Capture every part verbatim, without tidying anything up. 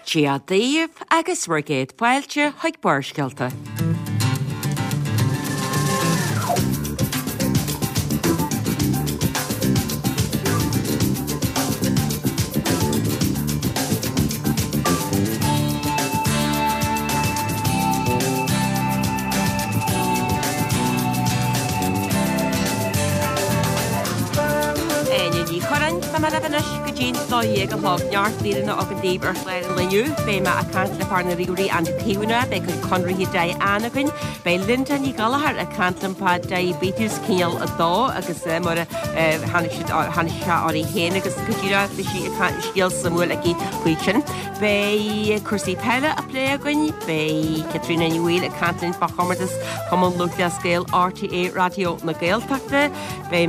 Gia Dave agus Rigade Fáilte Haig Barskelta. Dóig a hog neart lína a an díb ar chléir leniu, bé me a cant le parna riúí an tíúna, be chun conraí dé anagan, bé linta ní galahar a cantlampá diabetes cíal a dó, agus mar hanna se áí héna agus gotíra le si scéal samúil a gí chuichin. Bé cursí peile a pléagain, bé Catriona Newell a cantlinn fachomartas chumon luchta scéal R T A radio na Gaeltachta, bé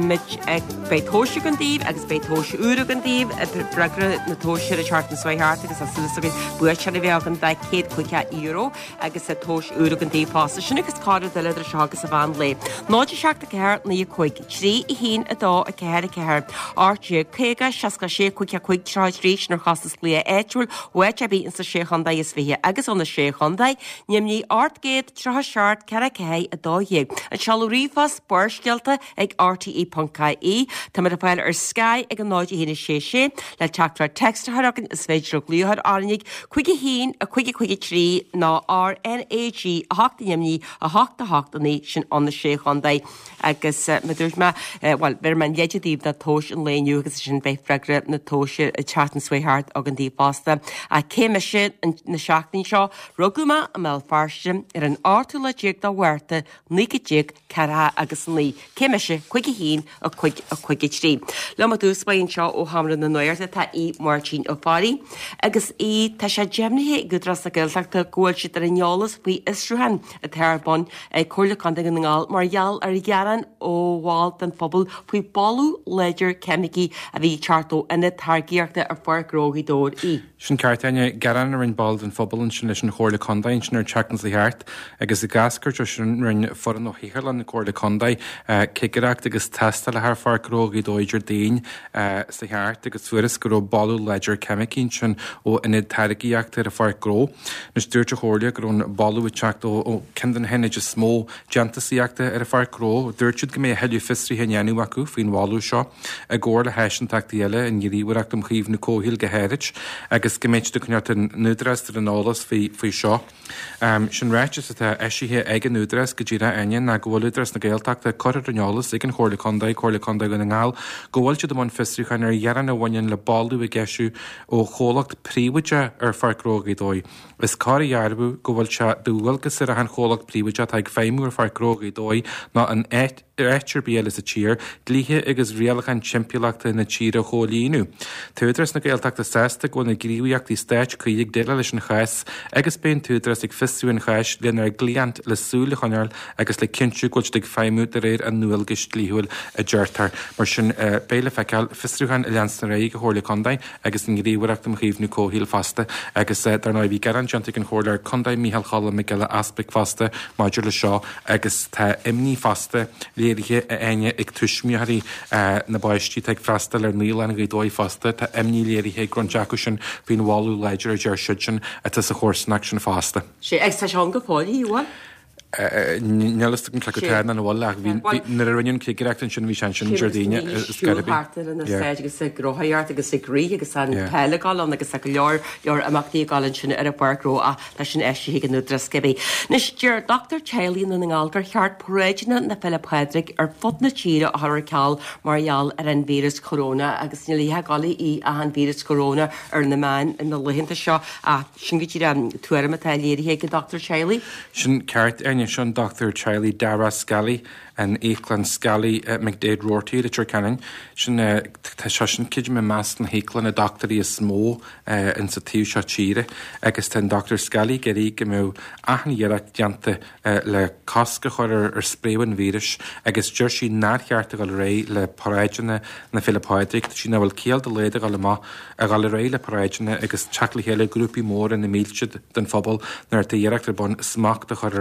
bé tóise an díb agus bé tóise úra an díb, bregra na tóise a chartan swahart agus a sulasagin buirte na bheag an da céad chuice euro agus a tóis úra an díb fása sin agus cáda de leidir seagus a bhain le. Náidir seach a ceir na chuig trí i hín a dó a ceir a ceir áte céga seaca sé chuice chuig tráid rís nar chastas lia éúil Wait a bín sa séchandai is fihe agus on the séchandai, nimni artgate trha shart caracae a dóhé. A chalurifas borskelta ag R T E dot I E, tamar a file ar sky ag an náidi hína sé sé, le tactra text haragan is veidro glúhar arnig, quiggy hín a quiggy quiggy tree na R N A G a hachta nimni a hachta hachta nation on the séchandai agus madurma well ver man yejadib na tosh and lane you agus sin beth fregra na toshe a chartan swayhart ag an dí pasta. A céimiise na seachtain seo ruguma a mell farstin ar an ártúla dig dá huirta níca dig cara agus lí. Céimiise chuige hín a chuig a chuige trí. Le ma dús bain seo ó hamra na nuirta tá í Martin ó fárí agus í tá sé gemnithe gudras a gilteachta ggóil si ar an bhí isruhan a tharbon ag chuirla conda an ngáil mar gheall ar ghearan ó bháil den phobal faoi bolú ledger chemicí a bhí chartó ina targéachta ar fargrógaí dóir í. Sin ceartaine garan ar an bald an phobal an sin leis an chóirla condain sin ar teachnas le heart agus i gascart sin rinn foran ó híhall an na chóirla condai cigaracht agus testa le haar fargrógaí dóidir dain sa heart agus furas go bolú ledger chemicín sin ó inid targaíachta ar a fargró. Na stúirte chóirla gur an bolú i teacht ó cindan henna is smó gentasíachta ar a fargró, dúirtid go mé heilú fistrí henneanú acu faoin bháú seo a ggóir le heisin tactaíile in gíríhreacht am chiomh na cóhíil go héirit agus goméid do cneart an núdras ar an álas faoi seo. Sin réitis atá eisithe ag an núdras go ddíra aine na gohfuilúdras na Gaeltachta choir an álas ag an chóirla condaid, chóirla condaid go na ngáil, gohfuilte do man fistriúchain ar dhearan a bhain le ballú i gceisiú ó chólacht príomhaide ar fargrógaí dói. Is cáir dhearbú go bhfuil se dúhfuilgus ar an chólacht príomhaide ag féimú ar fargrógaí dói ná an éit Rechter biel is a cheer, glíthe agus rialachan chimpiúachta na tíre chólíú. Tuúdras na Gaeltachta sesta go na gríúíocht í stéit chuig déile leis an chais, agus ben tuúdras ag fistú an chais lenar gliant le súla chanearl agus le cinú goilt ag féimú a réir an nualgus líhúil a dúirtar. Mar sin béle feiceal fistrúchan i leans na réig go chóirla condaid agus an gríúireacht am chiomhnú cóhíil fasta agus dar ná bhí garantianta an chóirla condaid Mícheál Challa me geile aspect fasta maidir le seo agus tá imní fasta léirithe a aine ag tuismiarí na baistí ag freistal ar níl an dói fasta tá imní léirithe grondjacu sin bhín bháú leidir a deir siid sin a tá sa chórsnach sin fasta. Sé ag tá seán go fáilí bhil? Nelas an clacuténa na bhil ach na rainn cigreachtain sin bhí sin sin Jordíine Scarabí. Na séid agus sa grothart agus sa grí agus an peileáil agus sa go leor leor amachtaí gáin sin ar a bargró a leis sin eisithe an nudrascebí. Nis dear Doctor Chaley na ngáilgar cheart poréidena na Philip Hedrick ar fud na tíre a thar ceall margheall ar an vírus corona agus ní líthe gála í a an vírus corona ar na man in na lehinnta seo a sin go tíre tuair a léirithe go Doctor Chaley. Sin ceart ar sin Doctor Charlie Dara Scally an échlan Scally McDade Rorty le Canning sin tá sin cid me meas an héchlan a doctorí is smó in sa tíú seo tíre agus ten Doctor Scally gerí go mó aithníarach deanta le casca chuir ar spréhan vírus agus dúir sí nátheartta gal ré le paráidena na Philipáidic sí na bhfuil céal de léide gal má a gal ré le paráidena agus chatla héile grúpi mór in na mílseid den phobal nar dhéireachtar bon smachta chuir ar an vírus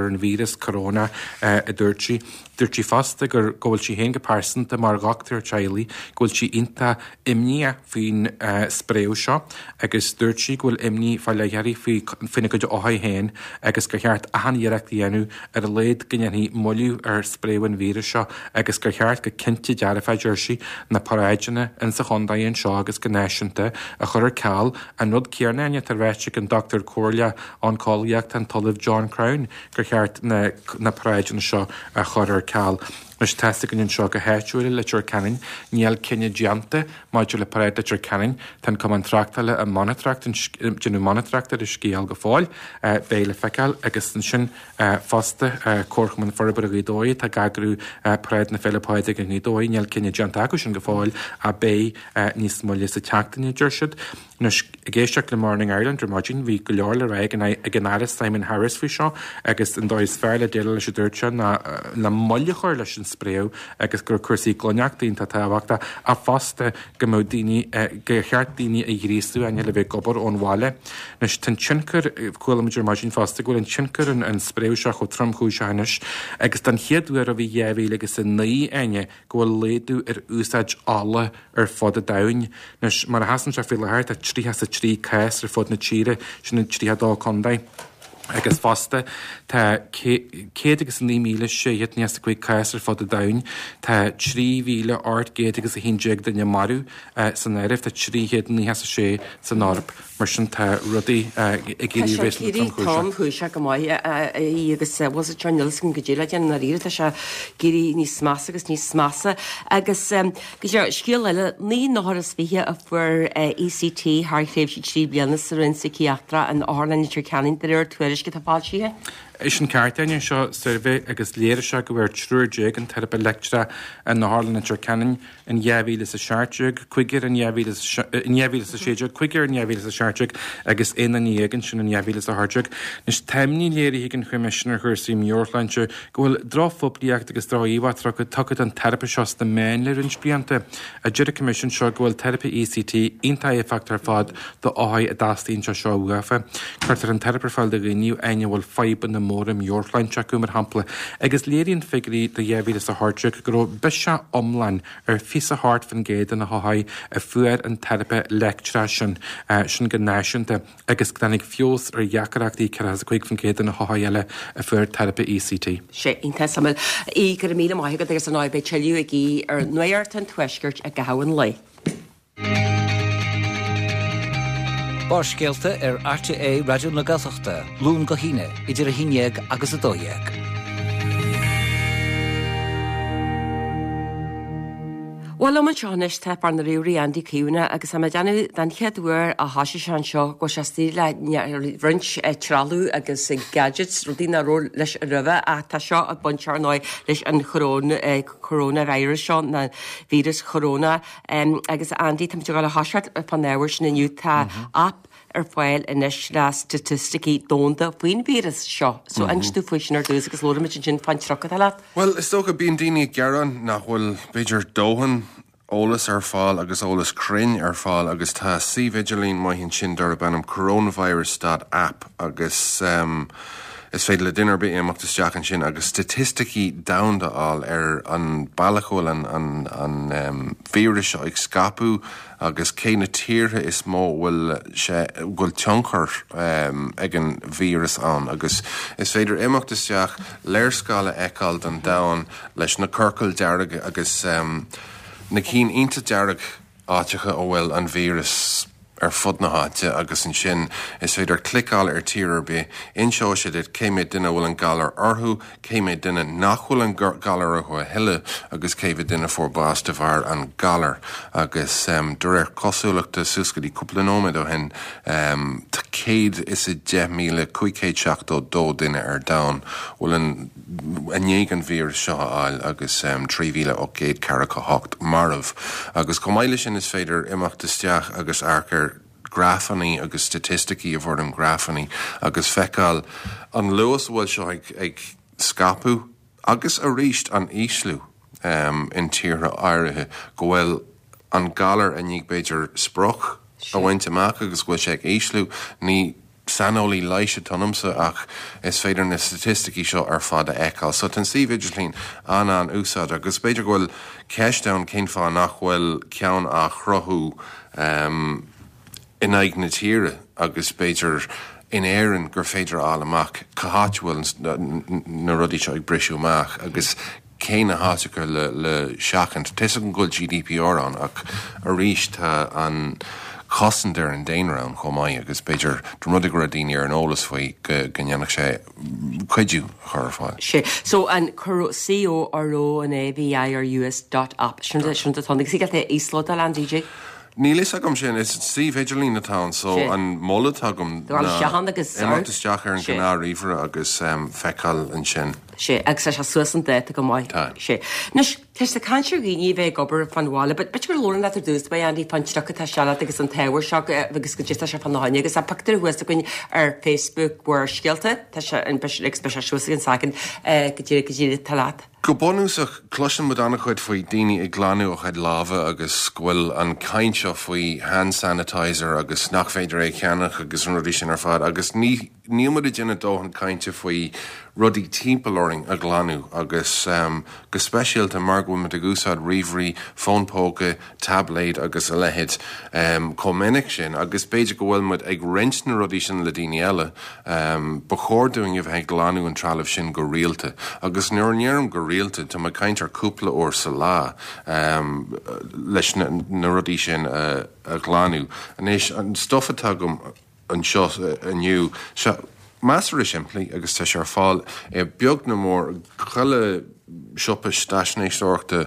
vírus corona a dúirtí. Dúirtí fasta gur ggóil si héin go pásanta mar gachtar tealaí, ggóil si inta imní faoin spréú seo, agus dúirtí ghfuil imní fáilehearí finna go óthaid héin, agus gur cheart ahaníireacht dhéanú ar a léad gnéanaí moliú ar spréúin vírus seo, agus gur cheart go cinnte dearafá dúirtí na paráidena in sa chondaíonn seo agus go náisiúnta a chur ceall a nud céarnaine tar bhaite an Doctor Corlia an cáilíocht an talamh John Crown gur cheart na, na paráidena seo a chur ceall. Mas testa gan seo go héitúile le tuair canin, níl cinenne dianta máidir le paréid le tuair canin, tan cum an trachtaile a monotracht genú monotrachta is scéal go fáil, béile feicáil agus an sin fasta cóchman forbar a gdóí tá gagrú paréid na Philippáide go gnídóí, níl cinenne dianta agus sin go fáil a bé níos muile sa teachtaí dúirseid. Nus géisteach le Morning Ireland Remagin hí go leor le raig a gnáras Simon Harris fao seo agus an dóis fearr le déile leis dúirte na na molle chuir leis an spréú agus gur cuasaí glóneachtaíonnta táhachta a fásta go mó daoine go cheart daoine a dhríosú aine le bheith gobar ón bháile. Nus tan sincur chuilimiidir Margin fásta ghfuil an sincur an spréú seo chu trom chúiseinis agus den chiadúar a bhí dhéhí agus in naí aine ghfuil léadú ar úsáid ála ar fád a dain. Nus mar a hasan se fi lehair trí has a trí cais ar fod na tíre sin na trí dá condaid. Agus fásta tá cé agus ní míle séiad níos a chuig cais ar fod a dain, tá trí mhíle ort géad agus a híéag danne marú san éirih tá tríhéad ní has a sé san árap mar sin tá rudaí i gcéirí bhéis na Tom Chúise go maiid agus was a Journalist go ddíile dean na ríre tá se géirí níos massa agus níos massa agus go scíal eile ní náras bhíthe a bfuair E C T thréimh si trí bliana sa rin psichiatra an álainn tir ceann de ar tuairis go tapáiltíthe? Is an ceartaine seo survé agus léire se go bhfuir trúiré an therape lectra an na hálan tir ceann in dhéhhíle a seairteag, chuigir in dhéhhíle a séideag, chuigir in dhéhhíle a seairteag agus ina nígan sin in dhéhhíle a háteag. Nus taimní léirí hí an chuimiisinar chuirsaí Muirleinte gohfuil dráfóbliacht agus dráíhhatra go tuchad an therape seo na main le rinn splianta. A dúir commission seo gohfuil therape E C T inta é factar fad do áhaid a dástaíonn seo seo uafa. Chuirtar an therape fáil de gníú aine bhfuil faiban na mórim Muirleinte go mar hampla. Agus léiríonn figurí do dhéhhíle a háteag go bisa omlain ar fi a hart fan géad an na háhaid a fuair an therape lectra sin sin go náisiúnta agus gdanig fios ar jacarachtaí ce a chuig fan géad an na háhaid eile a fuair therape E C T. sé inta samil í gur mí maithe go agus an áid be teú ag í ar nuir an tuisgurt a gahan lei. Bárscéalta ar R T A Radio na Gaeltachta, lún go híine, idir a híineag agus a dóiag. Well am Johnnis te par na riúí Andy Cúna agus am deanú den cheadúir a hasise sean seo go se tí le rint tralú agus gadgets rudína ró leis rih a tá seo a bunsearnáid leis an coronavírus seo na vírus corona agus Andy tam go a hasart pan éhir sin inniu tá app ar fáil inis le statisticí dónda faoin vírus seo. So anstú faoisinar dús agus lóramid sin fan trocha eile? Well, is tócha bíon daoine gearan nach bhfuil beidir dóhan ólas ar fáil agus ólas crin ar fáil agus tá sí vigilín maithíonn sin dar a bannam coronavirus.app agus um, is féidir le dunar be éachtas deachan sin agus statisticí daandaáil ar an bailachil an, an, an um, vírus seo ag scapú agus cé na tíortha is mó bhfuil sé bhfuil tionchar um, ag an vírus an agus is féidir éachtas deach léirscála eáil den dain leis na curcail dearag agus um, na cín ionta dearag áitecha ó bhfuil an vírus ar fud na háte agus an sin is féidir clicáil ar tíar be inseo sé dit céimiid duine bhfuil an galar orthú, céimiid duine nachhfuil an galar a chu heile agus céimiid duine fórbás de bhar an galar agus um, dúir cosúlaachta suscadí cúplanóid ó hen um, tá céad is i de míle chuicéad seachtó dó duine ar dain bhfuil an anégan vírus seo áil agus um, trí mhíle ó céad ceacha hocht marmh agus comáile sin is féidir imeachtasteach agus arcar grafaní agus statisticí a bhór an grafaní agus feicáil an luas bhfuil seo ag, ag scapú agus a ríist an íslú um, in tíre áirithe go bhfuil an galar a níag beidir sproch a bhaint amach agus bhfuil sé ag íslú ní sanolí leiise tanamsa ach is féidir na statisticí seo ar fada eáil. So tan si vigilín an an úsad agus beidir gohfuil ceisdown cén fá nachhfuil ceann a chrothú um, in aig na tíre agus beidir in éan gur féidir áil amach caháithfuil na rudí seo ag brisisiúach agus céine háteachar le, le seachant. Tes an gúil G D P R an ach a ríis tá an costandir an déanrán chomáid agus beidir dromudi go a daine ar an ólas faoi gannneannach sé chuidú chur fáil. sé. So an cur C O R O an A V I R U S dot app. Siúnta siúnta tánig sí gael íslód al an D J? Nílis agam sin is sí vigilín na town, so Sé. an móla agam Dú an seahan agus éachtas deach ar an Sé. gná ríomhre agus um, feicáil an sin. sé agus sé suasan déta go maiid Tá. sé. Nus teis na canseir gíní bheith gobar fanhála, but bet gur lóran letar dús ba andí fanteach tá seala agus an tehar seach agus go dtí se fan nahaine agus a pactar huasta goin ar Facebook war scialta tá se an express suasa an sagan go dtíir go dtíir talát. Go bonúsach cloisian mu anna chuid faoi daoine ag glanú a chuid láva agus scuil an caint seo faoi hand sanitizer agus nach féidir é ceannach agus an rudí sin ar fad agus ní níomad a dhéanana dóhan cainte faoi rudí timpailoring a glanú agus um, go speisialta mar go mit a gúsáid riomhrí, fónpóca, tabléid agus a lehéid um, cominic sin agus beidir go bhfuil mud ag rint na rudí sin le daoine eile um, ba chóirúing a bheith glanú an trealamh sin go rialta agus nuair nearm go rialta tá mai caint ar cúpla ó sa lá um, leis na, na rudí sin uh, a glanú. An éis an stoffatá gom an seo aniu Master is simply agus tá sé ar fáil é beag na mór chuile siopa staisnéisteachta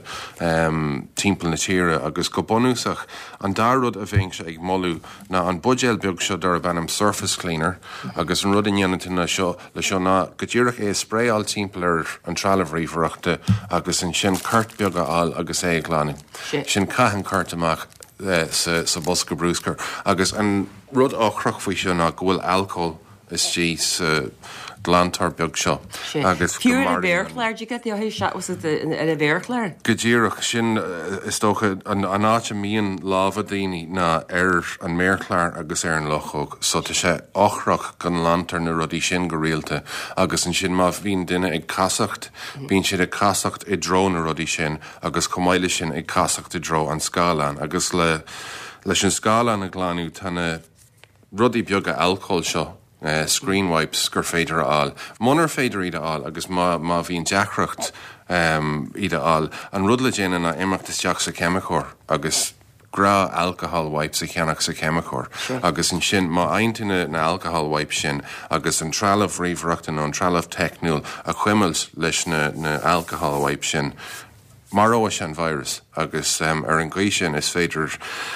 um, timppla na tíre agus go bonúsach an dárud a bhéing se ag molú na an budgéil beag seo dar a bannam surface cleaner agus an rud in dhéanana seo le seo ná go dtíireach é spréáil timppla ar an trealamhríomhreaachta agus an sin cart beag áil agus é glánin. Sin caihan cart amach uh, sa, sa bosca brúscar agus an rud áchroch faoi seo ná go bhfuil alcohol is tí sa glantar beag seo. Agus Fiúr a bhéirchleir de go hí se was a bhéirchleir? Go ddíireach sin uh, is tócha an áte míon láha daoine ná ar an méirchleir agus ar an lochóg, so tá sé áchroch gan lantar na rudí sin go rialta agus an sin má bhíon duine ag casacht, bíonn siad ag casacht i dro na rudí sin agus comáile sin ag casacht i dro an scálan agus le leis an scálan a glanú tána rudí beag a alcohol seo. Uh, screen wipes gur féidir áil. Monar féidir ide áil agus má, má bhíon deachreacht um, ide áil. An rud le déanana na imachtas deach sa chemicór agus gra alcohol wipes a cheannach sa chemicór. Sure. Agus an sin má aintine na alcohol wipe sin agus an trealamh riomhreachta nó an trealamh techniúil a chuimilt leis na, na alcohol wipe sin mar óis an virus agus um, ar an gcuí sin is féidir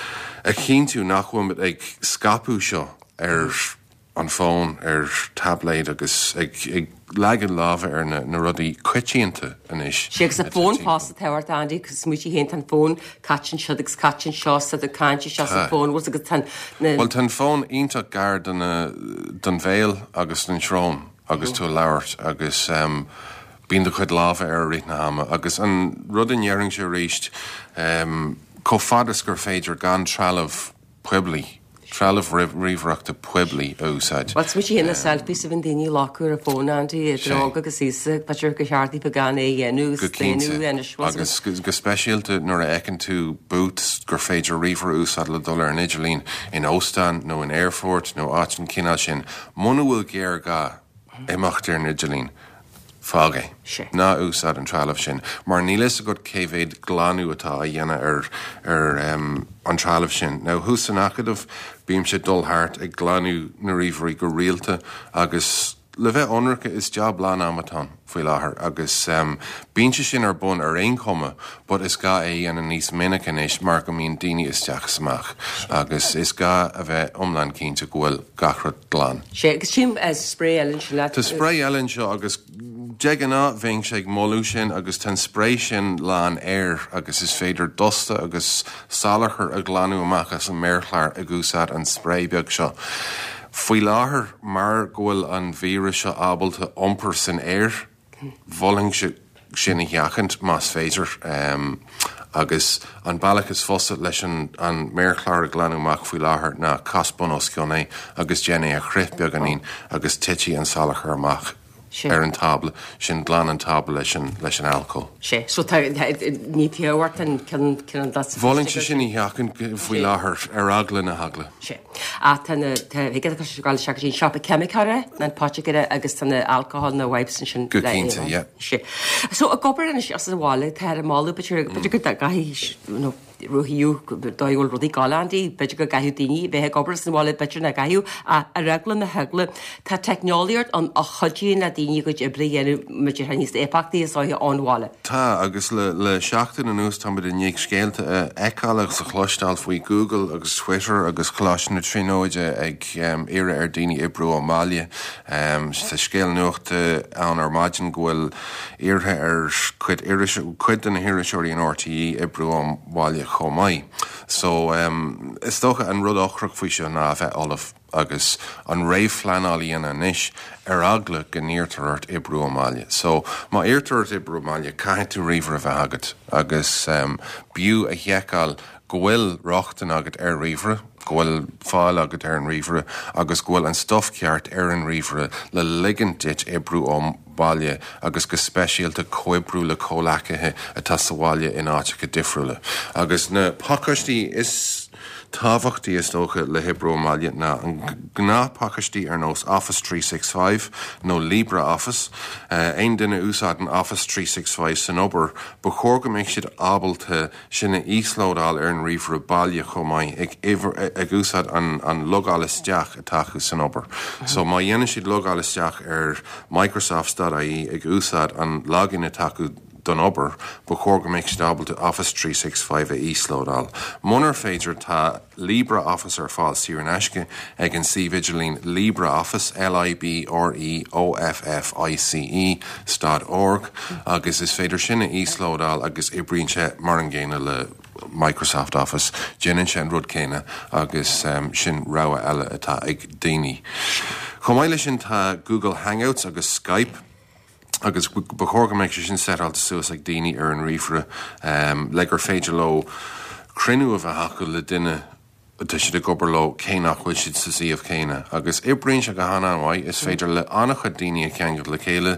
a chin tú nachhuiid ag scapú seo ar an fón ar tabléid agus ag, ag legan lábha ar na, na rudí cuitianta inis. Sigus a fón pás a tehart Andy, cos muiti hént an fón catchin seo agus catchin seo sa a canti seo sa fón was agus tan... Well, tan fón ínta gar don bhéil agus den srón agus tú lauert agus um, bín de chud lábha ar rít na hama agus an rudin jearing se ríist um, có fadas gur féidir gan trealamh puebli. Trealamh riomhreachta puebli úsáid. What's much in a selfie sa vendini locker a phone Andy a droga agus isa patcher go hardy began é enú stenu en agus go speisialta nuair a ecan tú boots gur féidir riomhre úsáid le dul ar an Idirlín in Óstan nó in Airfort nó áit an cinál sin muna bhfuil géar ga éachtar an Idirlín. Fágé. Ná úsáid an trealamh sin. Mar nílas a go céhhéad glanú atá a dhéana ar, ar um, an trealamh sin. Now, hús an acadamh bíam sé dulthart ag glanú na riomhrí go rialta agus le bheith onracha is job lá amatán faoi láthair agus um, bíonn sé sin ar bun ar aon chuma, but is ga é dhéana níos minic inis mar go míon daoine is teach samach agus is ga a bheith omlan cínte gohfuil gachrad glán. Sé agus tím as spray eilin sin le. Tá spray eilin seo agus Jegana bhéing sé ag molú sin agus tan spray sin lán air agus is féidir dosta agus salachar a glanú amachchas an méirchleir a gúsad an spray beag seo. Faoi láthair mar ghfuil an vírus seo ábalta ompar san air, bholing sin i dheachant más féidir um, agus an bailachas fosa leis an méirchláir a glanúach faoi láthair na casbon os cioné agus déna a chréith beag anín agus tití an salachar amach. Ar an tabla sin glan an tabla leis leis an alcohol. sé, so ní tíhhart an cin Bhálinn sé sin í heachann faoi láthair ar agla na hagla. sé. A gáil se sin sipa chemicare na páteire agus tanna alcohol na websan sin Go cínta, yeah. sé. So a gobar in as an bhála te máú betir go gaihí ruhiú dáhil rudí gálandí, beidir go gaithú daoine, bheit gobar san bhála betir na gaithú a a regla na hegla tá technoliaart an a chodí na daoine go ibrihéanú meidir haníos épachtaí is áithe anhála. Tá agus le le seachtain an nús tá bud in níag scéalta eáach sa chlostáil faoi Google agus Twitter agus chláis na tríóide ag ire ar daoine ibrú ó Mália sa scéal nuachta an ar maidin ghfuil iarthe ar chuid chuid an hiiriseoirí an R T E ibrú ó Mália chomáid. So um, is tócha an rud ochrach faoi seo ná bheith olaf agus an réimh fleanálaíana níis ar agla go níortarirt ibrú ó Mália. So má íortarirt ibrú ó Mália caiith tú riomhar a bheith agat agus um, biú a dheicáil go bhfuil rochtain agat ar riomhre, go bhfuil fáil agat ar an riomhre agus go bhfuil an stofceart ar an riomhre le ligand dit ibrú ó Mália agus go speisialta coibrú le cólacathe atá sa bhaile in áite go difriúla. Agus na pácaistí is tábhachtaí is tócha le Ibrú ó Mália na an gná pácaistí ar nós Office three sixty-five nó LibreOffice. Ein duine úsáid an Office three sixty-five san obair ba chóir go mbeidh siad ábalta sinna íslódáil ar an riomhre bailile chomáid ag ag úsáid an an logáil isteach atá acu san obair. So má dhéanann siad logáil isteach ar Microsoft dot I E ag úsáid an login atá acu don obair ba chóir go mbeidh siad ábalta Office three sixty-five a íslódáil. Munar féidir tá LibreOffice ar fáil siar an eisce ag an si vigilín LibreOffice L I B R E O F F I C E dot org agus is féidir sinna íslódáil agus ibríonse mar an ggéine le Microsoft Office déanann sé an rud céine agus um, sin rogha eile atá ag daoine. Chomáile sin tá Google Hangouts agus Skype agus bechóir go mbeidh sé sin setáilta suas ag daoine ar an riomhre um, le gur féidir le crinú a bheith acu le duine tá siad a gobar le cé nach bhfuil siad sa síomh céine. Agus ibríonn se go hána amhaid is féidir le annach a daoine a ceangad le chéile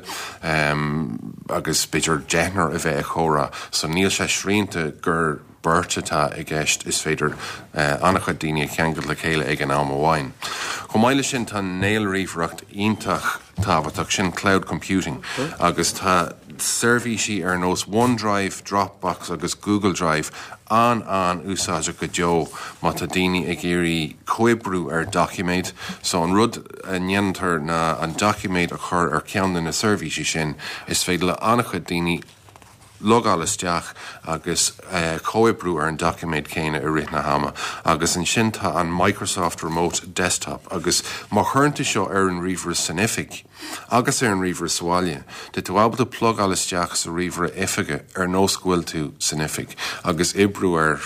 um, agus beidir deithnar a bheith a chóra. So níl sé srianta gur burtatá i gceist is féidir uh, annach a daoine a ceangad le chéile ag an am amháin. Chomáile sin tá néalríomhreacht iontach tábhaach sin cloud computing agus tá servicí ar nós OneDrive, Dropbox agus Google Drive an an úsáide go deo má tá daoine ag éirí coibrú ar Document. So an rud a nnéantar na an Document a chur ar ceann na servicí sin is féidir le annach a daoine logáil isteach agus uh, coibrú ar an Document céine i rith na hama agus an sin tá an Microsoft Remote Desktop agus má chuirnta seo ar an riomhre sanific agus ar an riomhre sáile de tú ábalta plugáil isteach sa riomhre ifige ar nóscuil tú sanific agus ibrú ar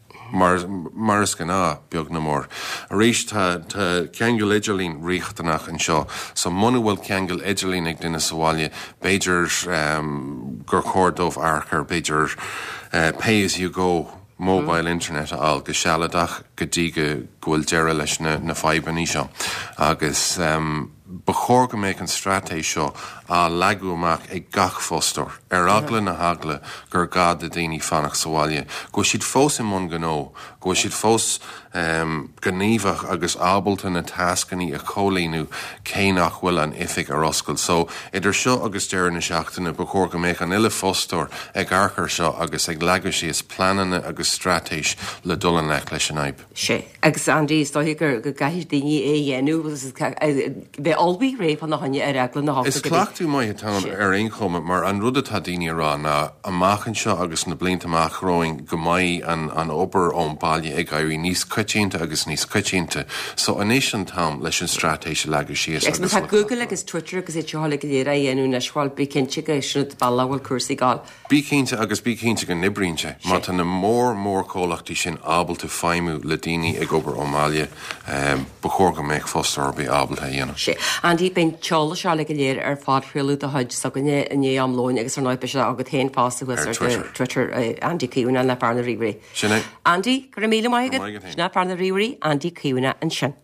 Mars gan ná beag na mór. A rééis tá ceangail idirlín riachtanach an seo, so muna bhfuil ceangail idirlín ag duine sa bhaile beidir um, gur chódómh archar beidir uh, pay as you go mobile internet all go sealadach go dtí go ghfuil deire leis na, na fibaní seo. Agus um, bechóir go méid an stratéis seo a leagú amach ag gach fóstor ar agla na hagla gur gad a daoine fannach sa bhaile. Go siad fós im món gnó, go siad fós um, gníomhach agus ábalta na tascaní a cholíú cé nach bhfuil an ifig ar oscail. So idir seo agus deir na seachtainna bechóir go méid an ile fóstor ag archar seo agus ag leagú sí is plananna agus stratéis le dulan le leis an aib. sé agus Andy is dóthaigh gur go gaiithir daoine é dhéanú bheith olbí réibh an nachhaine ar agla na Is clachtú mai tá ar aonchom mar an rud atá daoine rá na amachchan seo agus na blianta amach roing go maiid an, an obair ón bailile ag éirí níos caitínta agus níos caitínta. So anéis an tam leis an stratéis legur síos. Ex tá Google agus Twitter agus é teála go dhéra dhéanú na sáil bícinnte go sinna ballhfuil cuasaí gáil. Bícinnte agus bícinnte go nibrínte, má tá na mór mór cólachtaí sin ábalta feimú le daoine ag obair Ómáile ba chóir go méid fóstar bí ábalta dhéanam. sé. Andí ben teála seála go léir ar fád friúlú a chuid sa gine iné amlóin agus ar náid be se agad héin fásta Twitter Andy Ciúna na barna rií. Sinné? Andy, gur míle maigad na barna rií Andy Ciúna an sin.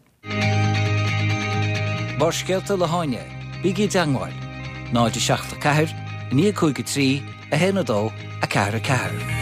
Bar scealta le háine, bígí deangáil, náidir seachta ceathir, ní chuige trí, a héanadó a ceathir a ceathir.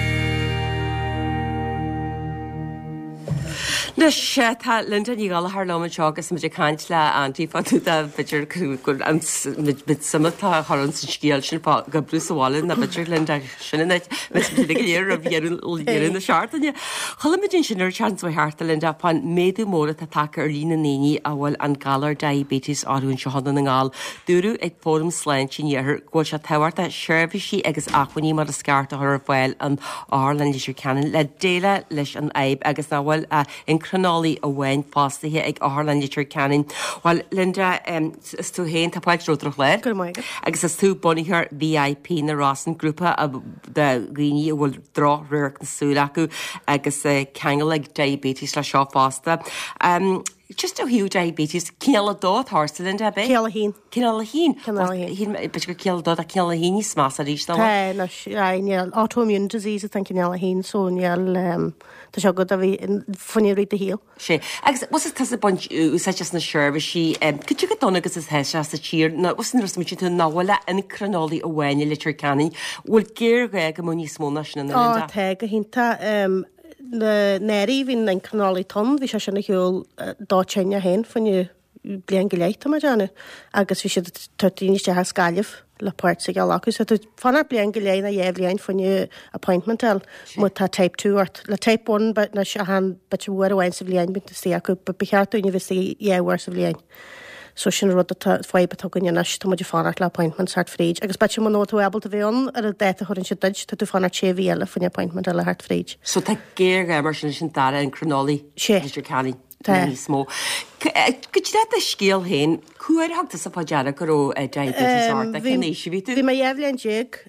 Leis sé tá Linda ní gála th loma tegus muidir caiint le antí fan tú a bitir gur bit samtá chorann san scéal sin go brúsáin na bitir Linda sinna léir a bhéann na seaartainine. Cholamidín sin ar chans bh háta Linda pan méadú móra a take ar lína naí a bhfuil an galar diabetes áún se hodan na ngáil. Dúrú ag fóm sláin sin dhéair ghil se tehairta seirbhísí agus achhaní mar a sceart a thu ar bhil an álan leis cean le déile leis an aib agus bhfuil in chronálaí a bhain fástathe ag áthlan litir ceannin. Bhil Linda is tú héin tá páid ródrach le agus is tú bunithir V I P na Rásan grúpa a de gghine bhfuil drá ruach na súla acu agus cheangal ag diabetes le seo fásta. Um, Just a hiú diabetes, cíal a dó thársta Linda be? Cíal a hín. Cíal a hín? Cíal a hín. Bes go cíal dó a cíal a hín ní smás a rís dá? Tá, níl autoimmune disease a tan cíal a hín, so níl tá seo go a bhí funní rít a híal. sé. Agus was is tas a bunt úsá just na seirbhísí, could you go donna agus is heise as a tír, na was in rasmú tú náhla in chronálaí a bhaine litir ceannin, bhfuil géir ga go mú níos móna sin na Linda? Á, tá, go hinnta na néirí hín an canálaí ton, bhí se sinna hiúil dáteine hen fanne blian go leicht am deanna, agus bhí sé tutíiste ha scaiamh le páirt sa gal acu, so tú fanna blian go léin a dhéhlíonn fanne appointmental mu tá type two ort. Le type one na se han bet bhar bhhain sa bblion bint sí acu, be becheartúine bhí sé dhéhhar sa bblion. So sin rud foibe tugann nas tá muidir fánart le appointment sart fríd. Agus bet man nó tú able a bhíon ar a déta chuann si duid tá tú fanart sé bhíile fan appointment a le hart fríd. So tá géir mar sin sin dar an chronálaí litir ceannin ní smó. Go dé a scéal héin, cuair hagta sa pádeara go diabetes áta chénéisi ví tú? Bhí mai dhéhlíonn déag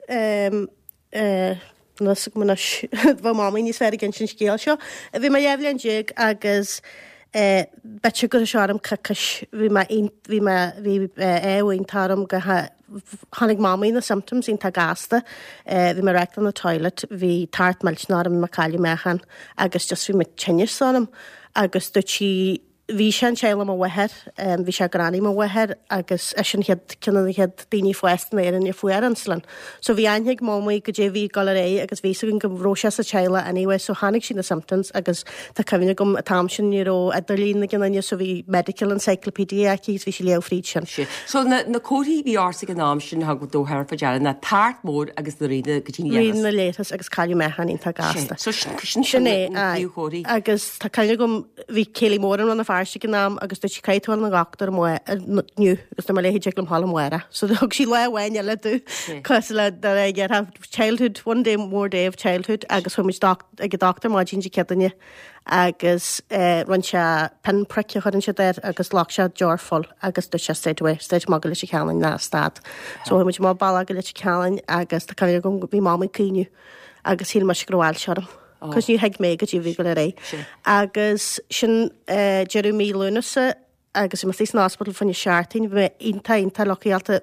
nas bh máí níos fear gin sin scéal seo. Bhí mai dhéhlíonn déag agus bete go seám cacas bhí éhain tarm go hánig máí na symptoms ín tá gasta, bhí mar reachta na toilet, bhí tart meilsná am macáile mechan agus just bhí me tenne sanam agus dutí bhí sé teile a wehead, bhí sé granní a wehead agus sin head cinna head daoine fuist na an i fuar anslan. So bhí einigh máí go dé bhí gal ré agus bhí go bhróise sa teile anyway, so hánig sin na symptoms agus tá cehine gom a tam sin níró a dolína gannne so bhí medical encyclopedia ís bhí sé leofríd sin. So na cóí bhí ása an nám sin ha go dóthir fadeara na tart mór agus na riide go dtí Riad na létas agus caiú mechan ín tá gasta. So sin sinné chóí. Agus tá caiine gom bhí céala mór an na fáiste nám agus do si caiithil na gatar nniu agus na léhéid gom hall muire. So thug sí lehhain le tú cos le get have childhood, one day more day of childhood agus chu ag doctor má jín ceanne agus run se pen prece chuann se ir agus lách se deorfol agus du se staidfu staid má go lei ceann na stad. So muid má ball go lei ceann agus tá cai gom bhí máma cíniu agus hí mar se groáil sem. Cos ní heag mé go dtí bhí go le ré. Agus sin jeú mí lunasa agus mas tís náspal fanne seaartain bheith inta inta loíalta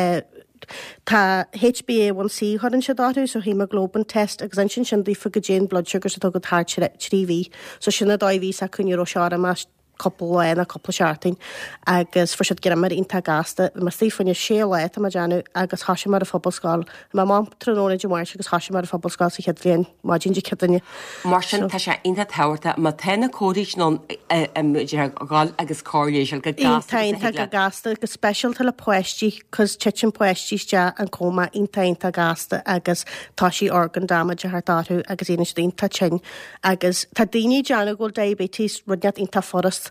tá H b A one C chuann se dáú, so hemoglobin test agus an sin sin dí fa go dé blood sugar sa tugad thart trí ví, so sinna dá ví a chunne ro seara más couple a couple seaartain agus for siad mar inta gasta, mas tí fanne sé leit a deanú agus hasisi mar a ffobalscáil. Má má tróna de mar agus hasisi mar a ffobalscáil sa chead bblion má ginge cedanne. Mar sin tá sé inta táirta má tena códís nó gáil agus cáléisiil go Intainta go gasta agus special tal le poisttí cos titin poisttí an cóma intainta gasta agus tá sí organ damage a dáú agus éana inta tin agus tá daoine deanna ggóil diabetes rudnead inta forrast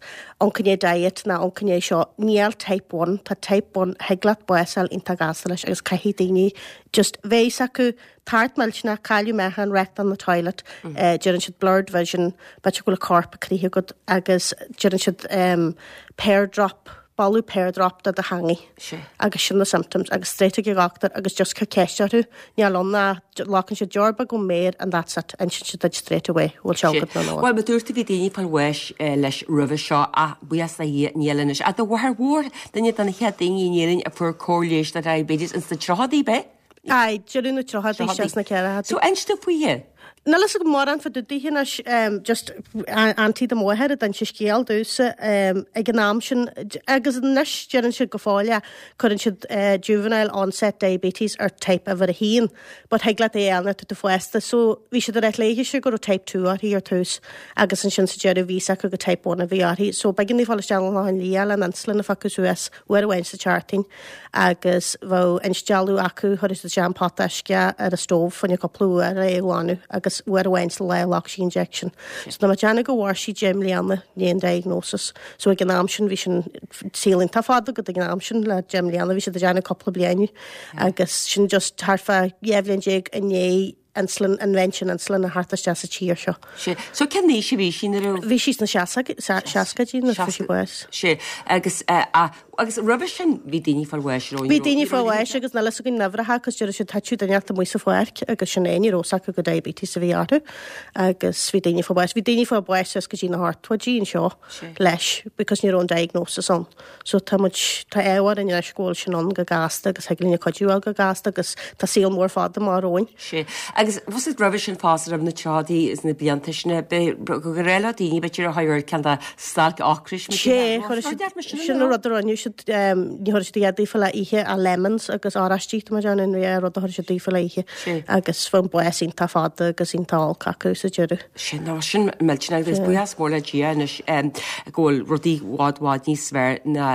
oncanné diet na oncanné seo níl type one, tá type one heglat boesal inta gasalis agus caihí daoine just bhéis acu tart meilna caiú mechan rect an na toilet dearan siad blurred vision bete go le corpa críthe go agus dearan siad um, pear drop balú pear drop da a hangi agus sin na symptoms agus straight go gachtar agus just ca ceistarú ní lonna lácan sé jorba go méir and that's it and sin siad straight away bhfuil se go na Well, but dúirta go daoine fan weis leis ruha seo a buas a níalanis a do bhhar mór danne anna chead daoine níarann a fur cóléis na diabetes in sa trohadaí be? Ai, dúirú na trohadaí seas na ceara. So einstu faoi Na las go mór an fa dúdí hína um, just antí de móhead an si scéal dúsa um, ag an náam sin agus nes dearan siad go fáile chuann siad uh, juvenile onset diabetes ar type a bhar a híon, but heagla é anna tu fuesta, so bhí siad a réit léige se gur type two ar hí ar tús agus an sin sa dear a vísa go go type one a bhí ar hí, so bagin ní fáile steal ná an líal an anslin a facus US uair a bhain sa charting agus bh an stealú acu chuir is a jam potasce ar a stóv fanne coplú ar a éhánu agus where went the lilac injection. So the majana go war she generally on the name diagnosis. So a ganamtion vision ceiling tafad go the ganamtion la generally on the vision the jana couple of bliani. I guess she just harfa yevlin jig and ye insulin invention insulin a harta jasa cheer sho. So can they she be she no Vishis na shasa shaska jin na fishi boys. She agus a agus rubbish and vi dini for wesh ro. Vi dini for wesh agus na lesugin never ha cuz jera should touch the nyata moise for work agus shneni rosa go diabetes seviatu agus vi dini for wesh vi dini for boys as gina heart to gene sho lesh because your own diagnosis on. So ta much ta ewa in your school shnon ga gasta agus heglin coju ga gasta agus ta seal more father mar own. She agus was it rubbish and faster of na chadi is na biantishne be go rela dini but you're higher can the stark akrish she she no rather on you should um you heard the idea for like ihe a lemons agus arastí ma jan in yeah rather should do for like agus from boys in ta father agus in tal kaku so juru she no shin melchna this boys more like yeah and go rodi wad wad ni sver na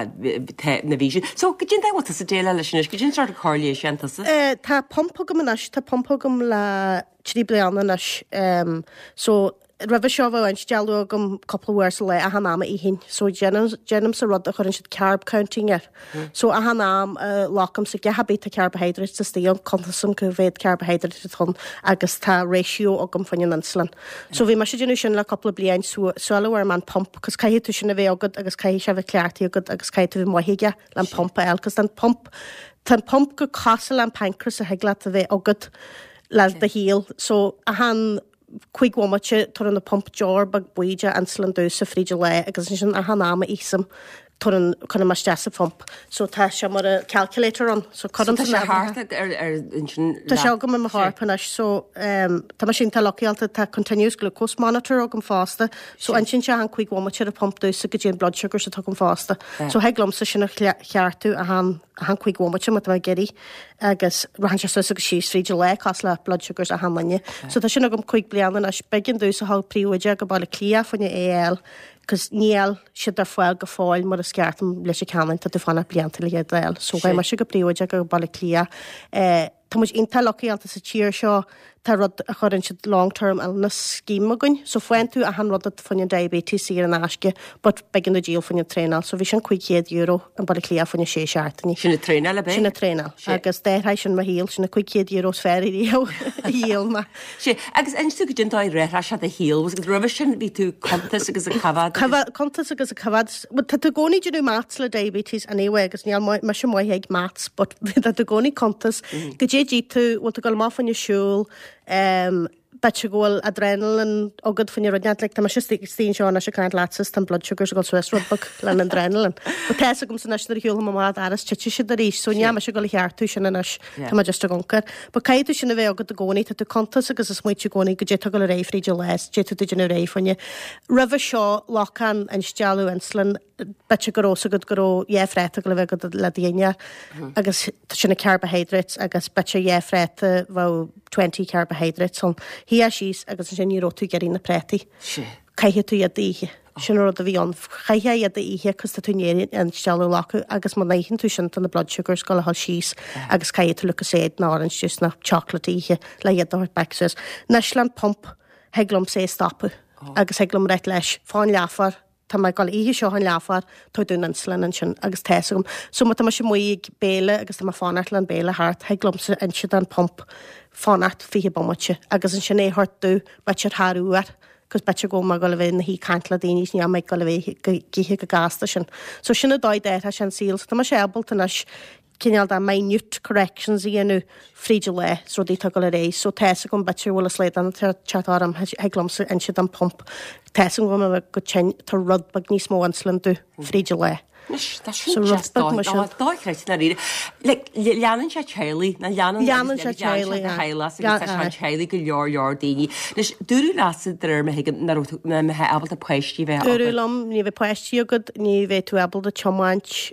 na vision so could you think what is the deal listeners could you start a correlation tas eh ta pompogum na ta pompogum la tribliana um so Ravishovo and Stalogum couple of words like a hanama ihin. So genums genums are rather current carb counting it. So a hanam uh lockum so happy to carbohydrates to stay on consum conveyed carbohydrates on Augusta ratio or companion insulin. So we must generation a couple of blind so swallow or man pump because kai to shine very good agus kai have clarity good agus kai to mohiga and pump el because then pump then pump go castle and pancreas a heglat of it or good lad the heel. So a han quick womache turn the pump jar bag buija insulin do sa fríde le agus sin a hanama isam turn kind of mastasa pump so ta shamara calculator on so current na heart er er in ta shogum ma heart panash so um ta machine ta lokialta ta continuous glucose monitor ogum faster so anchin cha han quick womache pump do sa gin blood sugar so tagum faster so heglum sa sin chartu a han han quick womache mat ma geri agus rancha so sa she's fríde le casla blood sugars a hamanye so ta sin ogum quick blian as begin do so how priwija go bal clear for your A L cos níl siad ar fáil go fáil mar a sceartam leis a canan tá fanna blianta le dal so bhaid mar se go príomide go balla clia eh tá muid intalachíalta sa tíir seo tá rud a churann siad long term illness scheme agan so foin tú a han rud fanne diabetes sí an asce but begin na díal fanne trénal so bhí sin chuig euro an balla clia fanne sé seartní sinna trénal be sinna trénal agus déir sin ma híal sinna chuig euro sfér híal ma sé agus einstu go dintá ré a se a híal was go rubbish sin ví tú contas agus a cavad Contas agus a cavad tá tú gcóí dú mats le diabetes an éha agus níall me sem mai heag mats but tá tú gcóí contas go dé dí tú bhil go má fan siúl um bet goil adrenaline agad fan rodneat le tá si stín seán se caiint látas tan blood sugars go Swiss-Rodbach le an adrenaline. Ba te gom san national hiúla má aras te si a rí so neam se go cheartú sin inis tá just a gonkar. Ba caiú sinna bheith agad a gcóí tá tú contas agus is muid gcóí go dé go le réifríide les dé tú duna ré fanne. Rih seo lochan an stealú insulin bet go rosa go go éfreta go le bheith go le daine agus sinna carbohydrates agus bet éfreta bh twenty carbohydrates on hí síos agus sin ní rotú geí na préti. Caihe tú iad ihe. Sin rud a bhí an chaiche iad ihe cos tá túnéir an stealú lacu agus man naithn tú sin na blood sugars go le hall síos agus caihe tú lucha séad ná an just na chocolate ihe le iad ar Bexus. Neisland pump heglum sé stoppu agus heglum reit leis fáin leafar tá mai gáil ihe seo an leafar tá dún insulin an sin agus teisegum. So má tá sé mu ag béle agus tá fánacht le an béle hart, he glomsa an si an pump fánacht fihe bommate agus an sin é hartú beit harúar. Cos bete go mar go le bhéin hí cantla daoine ní am go le bhéh gíthe go gasta sin. So sinna dóid éit sin síl, tá sé ebaltanas cinál da minute corrections í ennu fríide le so dí go le rééis, so teise gom bete bhla sléid an chatarm heglomsa an si an pump. Teise go go tá rud bag níos mó anslandú fríide le. dáithreid na ri. Leanan se chéalaí na leanan se chéala chéala go leor leor daoine. Leis dúrú las ar me me abal a poisttí bheith. Dúrúlam ní bheith poisttí agad ní bheith tú abal a chomáint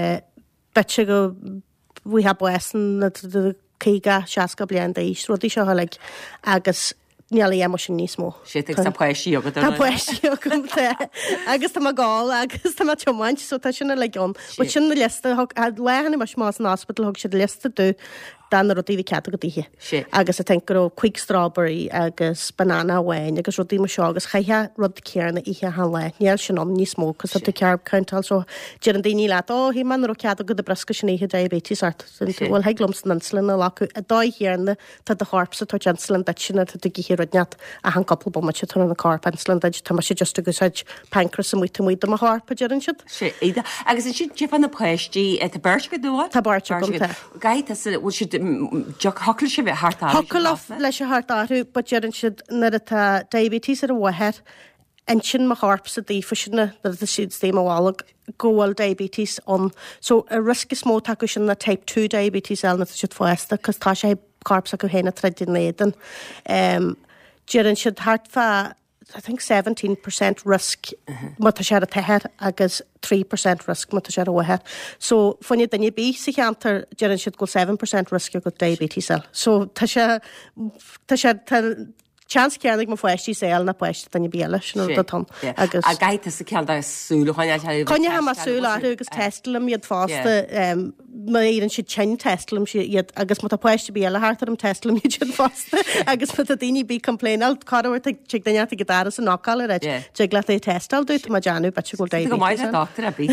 bete go bhui ha buesan na céiga seaca blian éis rudí seo le agus Níala é mar sin níos mó. sé sa poisttí agad Tá poisttí agam agus tá gáil agus tá temáint so tá sinna le gom. Ba sin na lista lehanna mar más an hospital thug siad lista dú dan rudí bhí ceata go dtíthe. Agus a tegur quick strawberry agus banana bhhain agus rudí mar seo agus chaithe rud cearna ihe há le. Níl sin am níos mó cos tú cearb countal so dear an daoine le ó hí man ro ceada go de brasca sin ihe diabetes art. Bhfuil heglomsan anslin a lacu a dóhéarna tá de harpsa tá anslin de sinna tá gihí rodneat a han couple bommate tú na car penslan tá sé just agusid pancras a muite muide a harpa dearan siad. sé éide agus sin jepan na poisttí a bar go dúa? Tá bar Gait si hocle se bheith hart Hocle leis a hart áú, ba dearan siad na atá diabetes ar a bhahead an sin mar harp sa dí fuisina na a siad stéim bhálag gohfuil diabetes an. So a risk is mó takeú sin na type two diabetes el na siad fásta, cos tá sé carps a go héna tradinéan. Um, Dearan siad hart fa I think seventeen percent risk mata sé a teher agus three percent risk mata sé a waher. So fanny danne bí sig antar dearan siad go seven percent risk go diabetes el. So tá sé tá sé chance cearnig má foiisttí séal na poist danne bíile sin tan agus a gaite sa cean súla Conne ha masúla agus testlam iad fásta ma éan si tein testlam iad agus má poiste bíile hartar am testlam iad fásta agus má a daoine bí compléinal carhar te daine go dar san nááil réid te le é testal dút má deanú be go dé go mai doctor a bí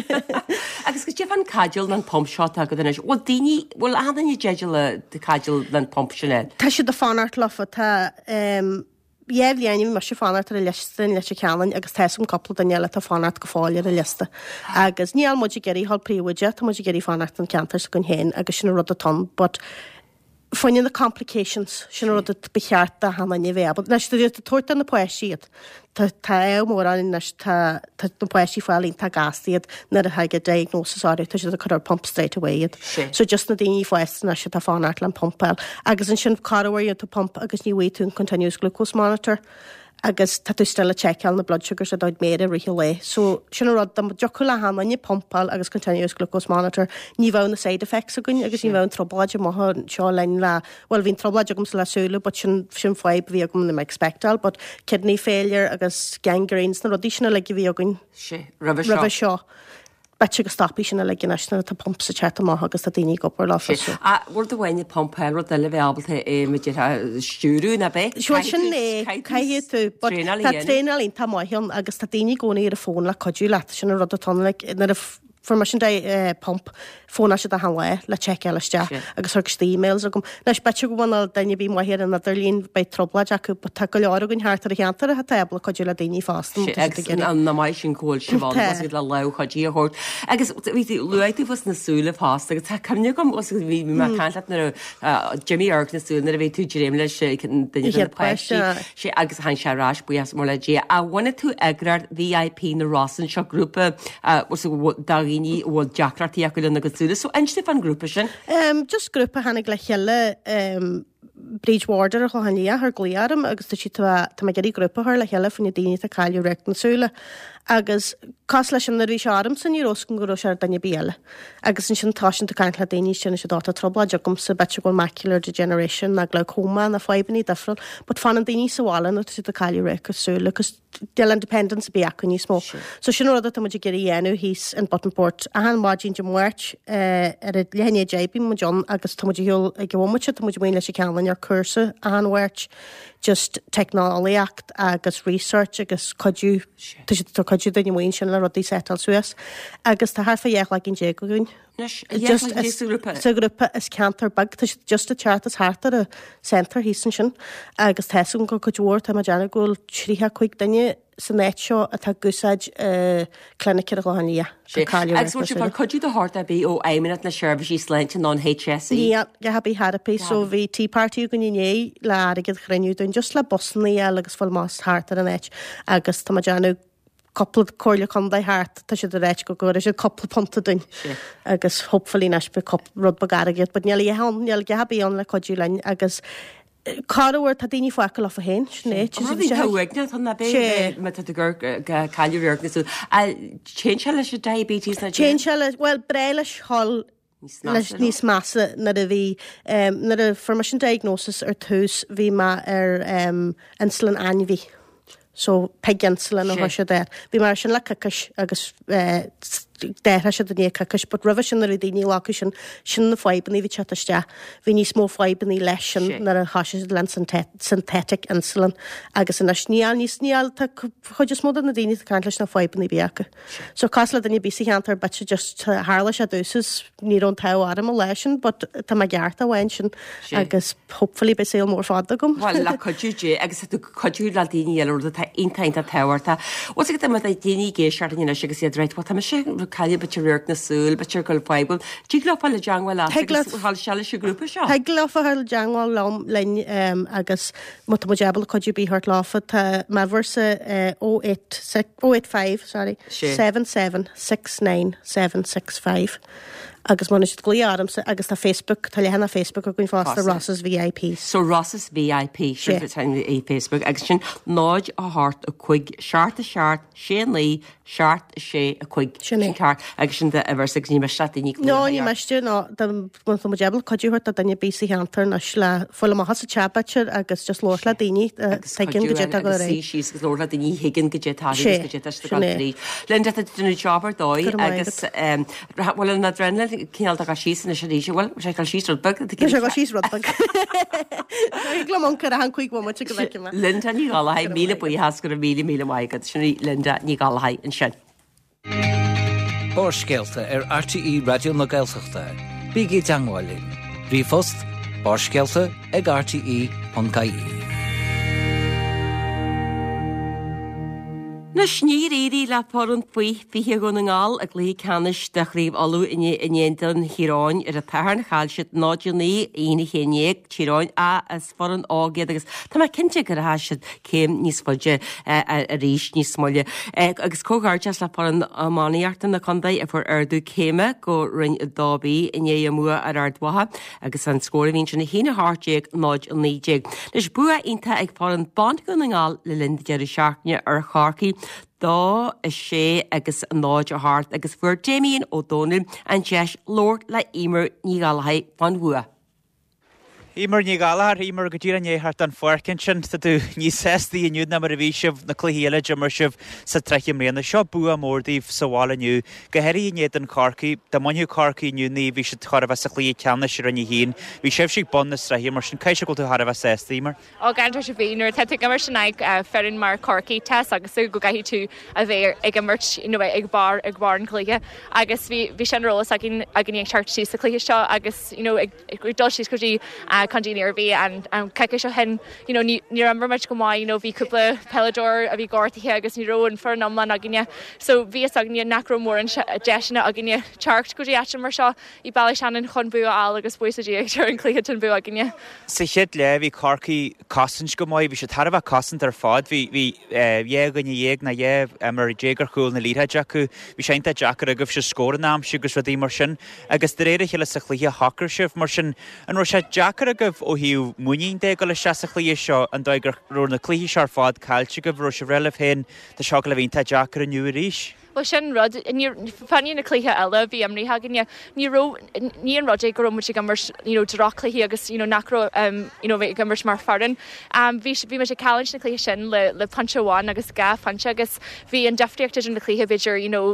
agus go tíh an cadil an pompseo a go dana bhil daoine bhfuil anan i déidir le de cadil an pomp sinné. Tá si de fanart lofa tá Éh léanaim mar se fanart ar a listin leis ceann agus teism coppla daile tá fanart go fáil ar a lista. Agus níall muidir geirí hall príomide tá muidir geirí fanart an ceantar sa gon héin agus sin rud a ton, but fannin na complications sin rud a becheart a hana ní bhéh. Leis tú tuairta na poisiad Tá é mór an na poisí fáilín tá gasíad na a haige diagnosis áú tá si a chu pump straight away. So just na daoine foiiste na se tá fánart le pumpel. Agus an sin carhhair tú pump agus ní bhhaún continuous glucose monitor. agus tá tú stella checkal na blood sugars a dáid méad a rihi le. So sin rud am jocu le hana ní pumpal agus continuous glucose monitor ní bhah na side effects a gunn agus ní bhn troblaide má seo lein le well hín troblaide gom le súla, but sin sin foiib bhí gom na expectal, but kidney failure agus gangrines na rodíisina le bhí agunn rubh seo. Bete go stopí sinna le gginna tá pump sa chat má agus a daoine gopur lá. A bhir do bhhaine pumpel ru eile bhealbalta é me stúrú na be? Seo sin é caihi tú tá trénalín tá maion agus tá daoine gcónaí ar a fón le codú le sinna rud a tanna le formation de pump fóna se a han le le check eileiste agus thug emails a gom. Leis bete go bhna daine bí maihéir an Idirlín bei troblaid acu tá go leir gon háart a cheantar a tebla codú le daoine fástan an na mai sin cóil se bhil le le chodí a hort. Agus luú was nasúla fásta agus tá cemne gom os bhí mar canlat na Jimmy Irk nasúna a bhéh tú réim le sé sé agus han serás buas mór le dé a bhhaine tú agrar V I P na Rossan seo grúpa daí ní bhil deachratí acu na go súla, so einste fan grúpa sin? Um, just grúpa hanig le cheile um, Bridgewater a chohanní a th glíarm agus si tá me geí grúpa th le cheile fanna daine a caiú reit na súla. Agus cos leis sin na bhí searm san í roscin go se danne béle. Agus sin sin táisiint a caiint le daoine sinna sé dáta troblaid a gom sa bete go macular degeneration na glaucoma na fáibaní difriil, but fan an daoine sahála na si a caiú reit go súla, cos deal independence be acu ní smó. So sin rud a muidir geí dhéanú hís an Bottonport a han mágin de muirt ar a lehanne J B mu John agus tá muidir heol ag bhmuite tá muidir mé leis ceanlainn ar cursa a han wirt just technology act agus research agus codú chuide den mhain sin le rudí setal suas agus tá haar fa dhéach le gin dé goún. Sa grúpa is cantar bag just a chart is hátar a centre hísan sin agus teún go go dúir tá deanna ghil tríthe chuig daine san net seo a tá gusáid clinicir a gohaní. Agus chuidú do háta bí ó éimiad na seirbhí sleint ná H S E. Ní go habí Harapí so bhí Tea Party go né le agad chreiniú don just le Bosnaí agus fáil más hátar an net agus tá deanna couple choirle chundai hart tá sé de réit go go sé couple ponta dun agus hopefully nas be cop rud bagaragad, but neal han neal ge habí an le codú lein agus Carhar tá daoine foiil a hen sné wegne an na bé me gur caiúreagnaú a change lei sé diabetes na change well breilech hall níos massa na a bhí na a formation diagnosis ar tús bhí ma ar insulin anhí. So peginsulin a se der. Bhí mar sin le cacas agus détha se den cacas, but rih sin ar a daoine lá sin sin na fáibaní bhí chatiste. Bhí ní smó fáibaní leis sin nar a hasise len synthetic insulin agus in sníal níos sníal chuidir smód na daoine can leis na fáibaní bíacha. So casla daine bí antar bet se just hála se dúsas ní an tá am a leis sin, but tá me geart a bhain sin agus hopefully be sé mór fáda gom. Well le chuúé agus tú chuú le daoine eúda tá intainta tehairta. Was go a daoine géisiart in agus sé réit tá sé caiile be ruach nasúil, be go fáibal. Tí leá le deanghil hall se se grúpa seo. He lefa hall deangáil lom lein agus mu jebal chuú bí hart láfa tá me bhharsa oh eight five sorry seven seven six nine seven six five. Agus man is glí áramsa agus tá Facebook tá le hena Facebook a gún fásta Ross's V I P. So Ross's V I P sin é Facebook agus sin náid a hart a chuig seart a seart sé lí seart sé a chuig sin car agus sin a bhar sig ní me ní. No ní meiste ná mu jebal coúhart a danne bíí antar na le fola a has a chapair agus just lór le daoine tegin go go ré. Sís gus lór le daoine higann go jetá go. Linda duna jobbar dóid agus bhfuil na drenle cíál a sísan na sé ríise bhil sé gal síos bag sé go síos rud Glamóncar a an chuig bhma go bhe. Linda ní gálaid míle buí has gur mí mí maigad sinna Linda ní gálaid an sin. Bórscéalta ar R T E Radio na Gaeltachta. Bígí teangáilín. Bhí fust bórscéalta ag R T E an caí. Na sní réí le porn faoi fihé go na ngáil a lí canis de chríomh alú inéan hiráin ar a tairn chail siad náidirnaí aana chénéag tíráin a as for an ágéad agus tá cinnte gur háisiid céim níos foiide a ríis níos smoile. Agus cógáirteas le por an máíarta na condaid a fu ardú céime go rinn dábí iné mua ar ardhatha agus an scóir hín sin na hína háteag náid an níéag. Leis bua inta ag por an band go na ngáil le linda deir seaachne ar chácií dá is sé agus náid a hart agus fuair Damien O'Donnell an deis Lord le imar ní galhaid fan bua. Ímar ní galhar ímar go dtíar anéhart an foircin sin tá tú ní séstaí iniuúd na mar a bhí sibh na cluhéile de mar sibh sa treici mréanana seo bua mórdíh sa bhála nniu. Go heirí inéad an carcaí, Tá maniu carcaí nniuní bhí si chora bheith sa chlí ceanna si ranní hín, bhí sibh si bon na straí mar sin caiise go tú har a bheith sésta ímar. Ó gantar se bhínar tá tu mar sin ag ferrin mar carcaí test agus go gaithí tú a bhéir ag mirt ag bar ag bar an chlíe agus bhí sin rólas a gin ag teartí sa chlíe seo agus ag dul sí gotí condíir bhí an ceice seo hen ní an muid go máid bhí cúpla pelador a bhí gáirtathe agus ní roin for nómlan a gine, so bhí agní nachró mór an deisina a gine teart go dtí mar seo í bailile seanan chun bu á agus buisadí ag tear an clíe an bu a gine. Sa chiad le bhí carcaí cosint go máid, bhí sé tar bh cosint ar fád hí dhé ganne dhéag na dhéh mar dégar chuúil na líthe acu, bhí sénta Jackar a goh se scóranám sigus bh dí mar sin, agus de réidir chéile sa chlíthe hacar sibh mar sin an ro sé Jackar a goh ó hiú muín de go le se sa chlí seo an daigur ro na clíhí sear fád caiilte go bhro se réileh hen de seo le bhínta Jackar a nuú ríis. Well sin rud fanní na clíthe eile bhí am rítha gine ní ní an rudé go mu gammers drachlaí agus nachro bheith gammers mar farin. Bhí bhí me sé challenge na clíthe sin le le punchaháin agus ga fanse agus bhí an defriocht na clíthe beidir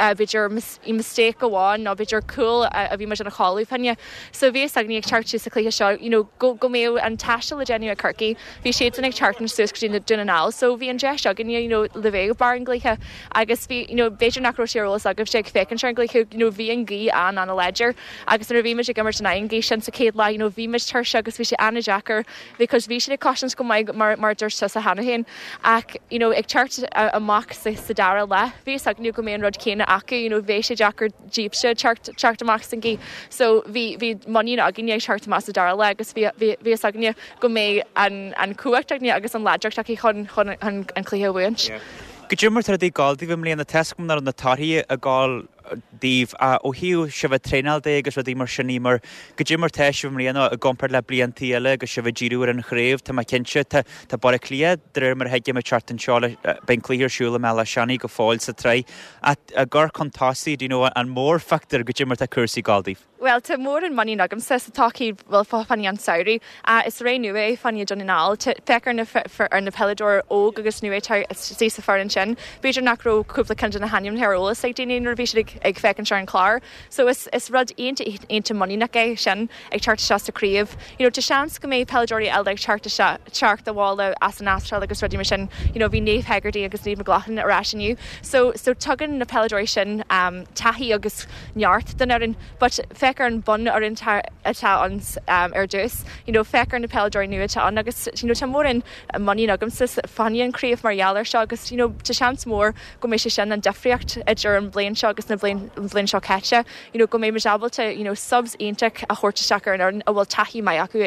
beidir i mistake goháin nó beidir cool a bhí mar an choú fanne. So bhí agní ag chartú sa clé seo, go go mé an taiiste le déanú a Kirky, bhí sé ag chartan suascrí na dunaná, so bhí an de seo gan le bhéh bar an gléthe agus bhí beidir nachró séolalas agah sé fécinn se an gléthe bhí an gí an an a ledger, agus ar bhí me ag mar na gé sin sa céad le bhí me tar se agus bhí sé Anna Jackar, because bhí sé cautions go mar mar dúir sa hanahéin ach ag chart amach sa dara le, bhí agniú go mé an rud céine acu, bhé sé Jackar jeep se chart amach san gí, so bhí bhí maní a gine chart mas sa dara le agus bhí agniú go mé an cuacht agus an ledger ach chun an clíthe bhaint. Go dúmar tar dí gáil dí bhim líon na tescom nar an na taí a gáil díomh a ó hiú se bheith tréál dé agus bh dí mar sinnímar go dtí mar teisih réana a gompar le blianttí eile agus se bheith ddíú an chréomh tá cinse tá bar clia dréir mar heige me chartan seála ben clíhirsúla me le seannaí go fáil sa trí a gur contáí dí nó an mór factor go dtí mar tá cuasaí gáildíh. Well, tá mór an maní agam sa taí bhfuil fá fanní an saoirí a is ré nua é fanní Johnál fechar ar na pelador óg agus nuétar sí sa far an sin, beidir nachró cúpla can na haim heolalas ag daine bhí ag fecinn se an chlár, so is is rud aonanta aonanta maní na é sin ag charta se aríomh. You know, te seans go mé peladóí eile ag charta teart a bhála as an astral agus rudí mar sin, you know, bhí néomh hegardaí agus níomh glachan a ráisiú. So so tugan na peladóí sin um, taí agus neart den arin, but fechar an bun ar an atá ans um, ar dús, you know, fechar na peladóí nu atá an agus, you know, tá mór an maní agam sa fanní an críomh mar ealar se agus, you know, te seans mór go mé sé sin an defriocht idir an blion se agus na blion blin seo caite, you know, go mé meabalta, you know, subs aonteach a chóirte seachar an a bhfuil taí mai acu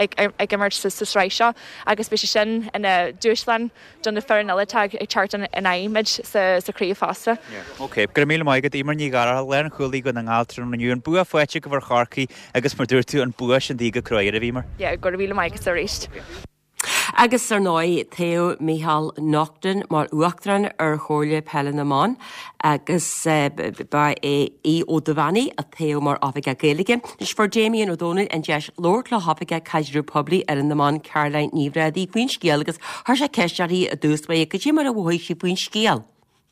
ag immer sa sráid seo, agus bhí sé sin ina dúislan don na fear eile ag chartan in aimid sa críomh fásta. Ok, gur mí maigad imar ní gar lean chuúlaí go na ngáiltar na nniu an bua foiite go bhar charcaí agus mar dúir tú an bua sin dí go croir a bhímar. Yeah, gur mí maigad a réist. Agus ar náid Theo Mícheál Naughton mar uachtaran ar chóirle Pelle na Mán agus ba é í ó Dovani a Theo mar áfige Gaelige. Nis for Jamie and O'Donnell and Jesh Lord le hafige Caidrú Publi ar an na Mán Caroline Níomhreadaí Queen Scéal agus thar sé ceistearí a dúspa go dtí mar a bhhaid sí Queen Scéal.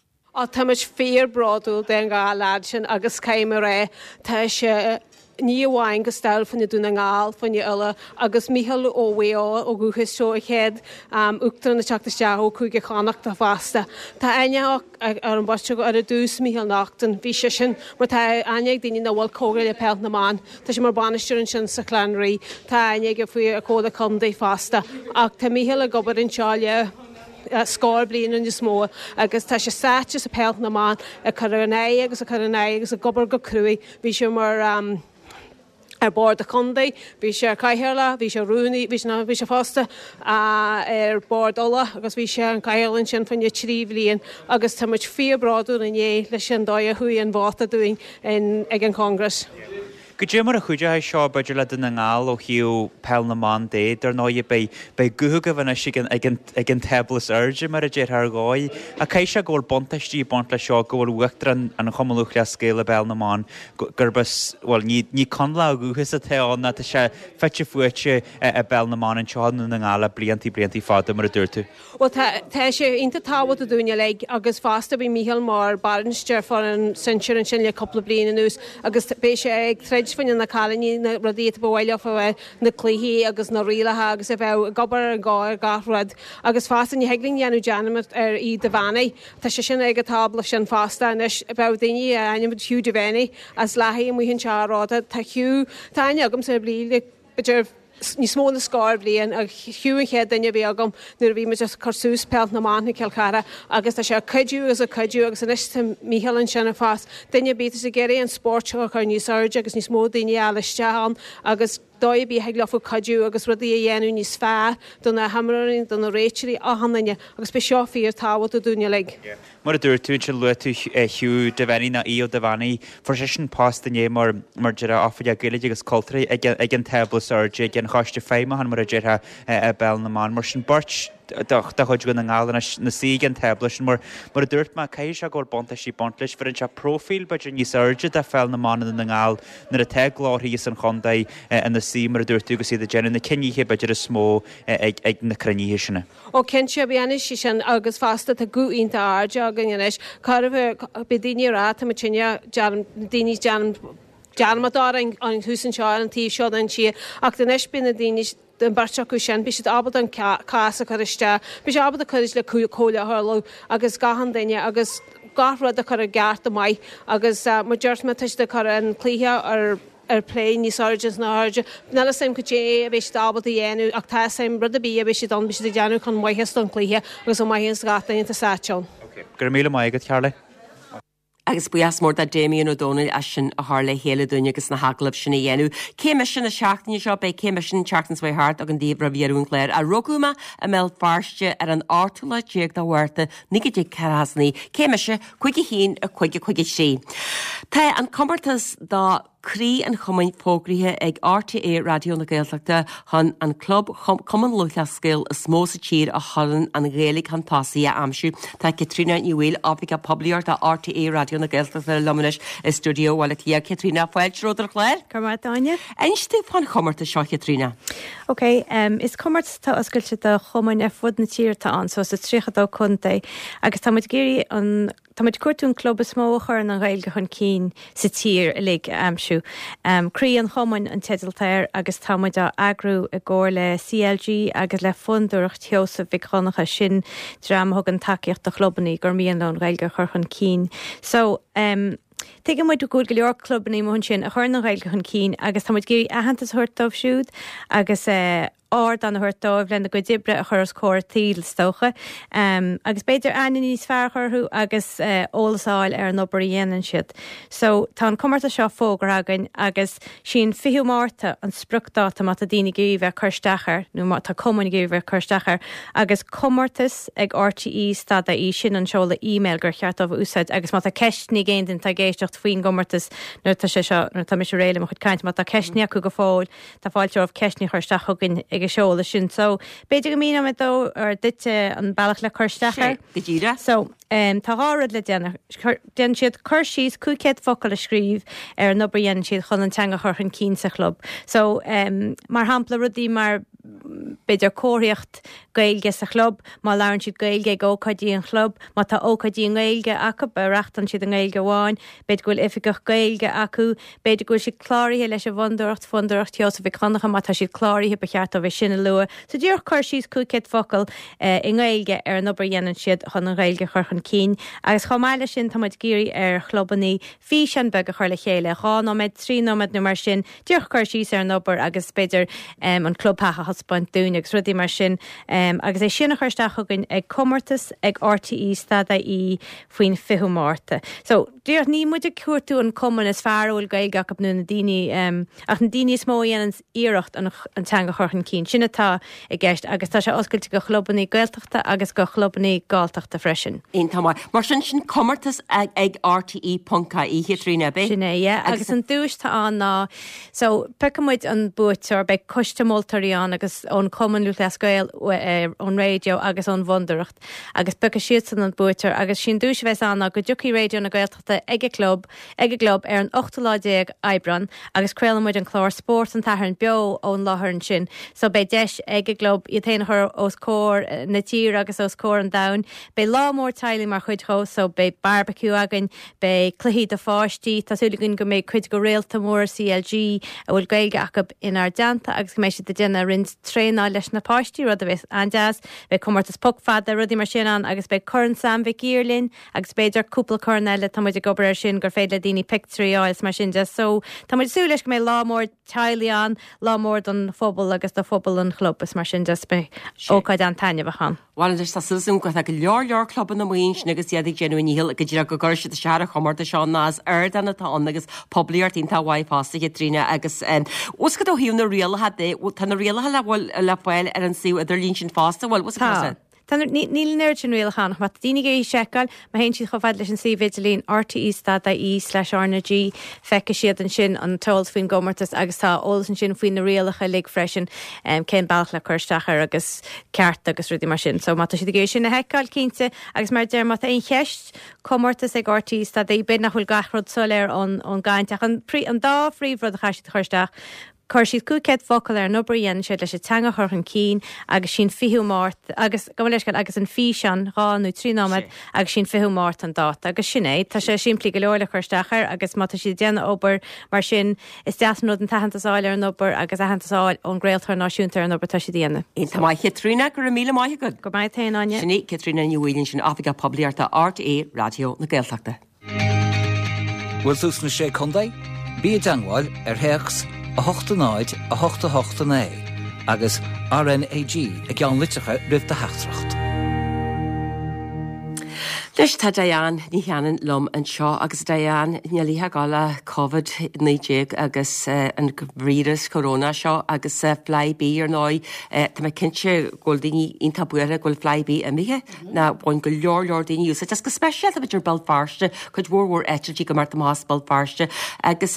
Á táid fér bradú den gá láid sin agus céimar ré tá sé ní bháin go stail fanna dúna ngáil fanne eile agus Mícheál óhá ó gúchas seo chéad uachtar na teachta teú chuige chánach tá fásta. Tá aine ar an baiste go ar a dús Mícheál Naughton bhí sé sin mar tá aine daoine na bhfuil cógra le pelt na Mán, Tá sé mar banisteún sin sa Clanraí, tá aine go faoi a códa chundaí fásta ach tá Mícheál a gobar an seáile scór blian an smó agus tá sé sáte sa pelt na Mán a chuné agus a chuné agus a gobar go cruúí bhí sé mar um, ar bord a chundaí, bhí sé caihéla, bhí sé rúnaí, bhí bhí sé fásta ar bord ola agus bhí sé an caihélann sin fanne trí bblion agus tá muid fiobráú in é leis sin dó a chuí an bháta dúin ag an Congress. Go dtí mar a chuide seo beidir le duna ngáil ó hiú Pell na Mán dé, ar ná be be guthga bhana ag an teblas urge mar a déir ar gáid, a cai se ggóil bontaistí bont le seo go bhfuil uachtar an chomalúch le scéile Pell na Mán gurbas bhil ní conla a guchas a teán na sé feitte fuite a Pell na Mán an teána na ngála bliantí bliantí fáda mar a dúirtu. Well tá sé inta táhat a dúine le agus fásta bhí Mícheál mar baransteir fan an sinseir an sin le coppla bliana nús agus bé sé ag treid fanne na calaní na radíta bhile fá na clíhí agus na rialathe agus a bheith gobar an gáir gahrad agus fásta ní heagling dhéanú deanamid ar í Dovani, Tá sé sin ag a tábla sin fásta nes beh daoine a aine hiú Dovani as lethaí mu hin seráda tá hiú táine agam sa blí beidir ní smó na scáir blion a hiú chéad daine bhí agam nuair bhí me just chusús pelt na Mán na Ceilcara agus tá sé a cuidú agus a cuidú agus an is Mícheál an sinna fás. Daine bíta sa géirí an sport chu níos urge agus níos mó daine eileisteán agus dói bí heag lefu cadú agus rudí a dhéanú níos fearr donna hamraín donna réitirí a hanine agus be seo fíor táhat a dúine le. Mar a dúir tú se lu tú hiú Dovani na í ó Dovani for sé sin past dané mar mar dear áfaide Gaeilge agus cultúra ag an teblas urge ag an choiste féime han mar a ddétha a bell na man mar sin bort da chuid go na ngála na sígan tablis mar mar a dúirt má cai se gur bonta sí bontlis fer an se profil beidir níos urge a fel na man na ngáil nar a te glóí san chondaí an na sí mar a dúirtú go siad a gennn na cinníhe beidir a smó ag na craníhe sinna. Ó cin se bhéana sí sin agus fásta a gúínta áde a gannéis Carh be daine rá a tinne daoine dean deanmadá an húsan seo an tíí seo an si ach den eisbin na daine den barteach sin, bhí siad abad an casa chuiste, bhí sé abad a churis le cóla thulú agus gahan daine agus garrad a chu a gceart a mai agus mar dúirt tuiste chu an clíthe ar ar pléin ní sarges náide. Nela sem go dé a bheits dabal a dhéanú ach tá sem rud a bí a bheits don bhí a deanú chun maithe don clíthe agus ó maihíon gata inta sáteán. Gur míle mai agad chearla. agus buas mór a Damien O'Donnell a sin a hála héle dúine agus na haglab sinna dhéanú. Céime sin na seaachtaí seo be céime sin Chartans Way Hart ag an díobh ra bhíarún léir a rugúma a mell farste ar an ártula déag dá bhharrta nígad dé carasnaí céime se chuige hín a chuige chuige sé. Tá an commartas dá Crí an chumain fógrithe ag R T A radio na Gaeltachta chun an club Cumann Lúthla Scéal is mó sa tír a cholann an Gaeilge an pásaí a amsú. Tá Catriona Newell ábhíh a pobliart a R T A radio na Gaeltachta lomanis i studio bhil clia Catriona fáil tródar chléir. Carmá Dáine? Einstú fan chumarta seo Catriona. Ok, um, is cummart tá oscailte a chumain a fud na tíirta an, so sa tríchadá chunta agus tá muid géirí an Tá muid cuairtún club is mó chur an Gaeilge chun cín sa tír a lig amsú. Um, Crí an chomain an tedaltair agus tá muid a agrú a ggóir le C L G agus le fundúirecht teosa bhí chunacha sin drama thug an takeíocht a chlubannaí gur míon le an Gaeilge chur chun cín. So, um, Teige muid go go leor clubbannaí mún sin a chur an Gaeilge chun cín agus tá muid géirí ahantas thuirtómh siúd agus uh, áard an thuirtómh lena go dibre a chur cóir tíl stocha. Um, agus beidir aine níos fearchorthú agus uh, ólasáil ar an obair dhéanaan siad. So tá an cumarta seo fógur agan agus sin fiú máta an spruchtdáta mat a daoine gíomh chuirstachar nó má tá cumann gíomh chuirstachar agus cumartas ag R T E stada í sin an seola e-mail gur cheartmh úsáid agus má tá ceistní géantain tá géistecht faoin gomartas nó tá sé seo nó tá mis réile mo chud caiint má tá ceistní acu go fáil tá fáilteoh ceistní chuirstachagan ag seola sin. So beidir go mína me dó ar dite an bailach le chuirstachar. Go díra. So um, tá hárad le déanana den siad chur síos cúcéad focail a scríb ar an obair dhéanaan siad chun an teanga churchan cín sa club. So um, mar hampla rudí mar beidir cóireacht Gaeilge sa club, má leann siad Gaeilge ag ócadí an club, má tá ócadí an Gaeilge acu be reachtan siad an Gaeilge bháin, beidir goil ifigach Gaeilge acu, beidir goil siad chláirithe leis a bhundúirecht fundúirecht teosa bhí chunacha má tá siad chláirithe be cheart a bheith sinna lua. So dúr chuir síos cúcéad focail uh, in Gaeilge ar an obair dhéanaan siad chun an Gaeilge churchan cín. Agus chomáile sin tá muid géirí ar chlubannaí fí sin be go chuir le chéile. Chá nóid trí nóid nó mar sin dúr chuir síos ar an obair agus beidir um, an clubthacha hospaint dún agus rudí mar sin um, agus é sinna chuirsteachgan ag cumartas ag R T E stada í faoin fiú máta. So dúr ní muid a cuairtú an cumann is fearúil Gaeilge ach nó na daoine um, ach na daoine is mó dhéanaan iirecht an an teanga churchan cín. Sinna tá i gceist agus tá sé oscailte go chlubannaí Gaeltachta agus go chlubannaí Gaeltachta freisin. Ein tá mar sin sin cumartas ag ag R T E punca í Catriona be. Sinné, yeah. agus an dúis tá an ná. So pecamuid an bútear be costamoltaríán agus ón Cumann Lúthla Scéal ón radio agus ón bhundúirecht agus beca siad san an bútear agus sin dúis bheits anna go dúcaí radio na Gaeltachta ag a club ag a club ar an ochtaláidéag Aibran agus crealamid an chlár sport an tathair an beo ón láthair sin. So be deis ag a club i dhéana chur os cór na tír agus os cór an dain. Be lámór tailí mar chuid cho, so be barbecue agan, be cluhí de fáistí, tásúlagann go méid chuid go réalta mór C L G a bhfuil Gaeilge acab inar deanta agus go méid si de déanana rins tréná leis na páistí rud a bheith andeas, be cumartas puc fada rudí mar sin an agus be chun sam bheith gíirlinn agus beidir cúpla chun eile tá muid a gobar sin gur féad le daoine picturí áils mar sin de. So tá muid sú leis go méid lámór tailí an lámór don fphobal agus do fphobal an club is mar sin just be ócaid an taine bhachan. Bháin idir sa suasún go go leor leor club na muoins agus iad genuine hil go dtíra go gur si seara chumarta seán nás ar denna tá agus pobliart ínta bhaipásta Catriona agus os go do hiúna rialha dé tána rialha le bhfuil le fáil ar an siú idir lín sin fásta bhfuil was níl nerd sin réalchan, mat dínig é seáil, ma hen si chofad leis an sí Vigilín R T E stada í slash ArnaG feice siad an sin an tol faoin gomartas agus tá ólas an sin faoin na réalacha lig freisin um, cén bailach le chuirsteachar agus ceart agus rudí mar sin. So mata si gééis sin na heáil cínte agus mar der mat ein cheist commartas ag R T E stada í bid nachhfuil gachrod soléir an an gaiinteach an prí an dá phríomhrod a chaisi chuirsteach. Cur siad cúcéad focail ar nó bríon siad leis teanga churchan cín agus sin fiú mát agus go leis agus an fí sean ráú trínáid agus sin fiú mát an dát agus sinné tá sé siimplí go leirla chuirsteachar agus mata si déanana obair mar sin is deasnód an tahantasáil ar an obair agus ahantasáil ón gréaltar náisiúntar an obair tá si déanana. Ein tá mai Chitrina gur míle mai go. Go mai ta aine. Sinní Chitrina Newillian sin áfika pobliarta R T E radio na Gaeltachta. Bhfuil tús na sé condaid? Bí dangáil ar heachs a hochta náid a hochta hochta né, agus R N A G a gceann litrecha ribh de heachtracht. Leis tá Diane ní cheanan lom an seo agus Diane nealíthe gála COVID nídéag agus uh, an vírus corona seo agus uh, flyby ar nói uh, tá me cinse ggóil daoine ionta buire ggóil flyby a mithe mm-hmm. na bhain go leor leor daoine ús. Just go speisial a bitidir Belfast chud mhór etí go mar más Belfast agus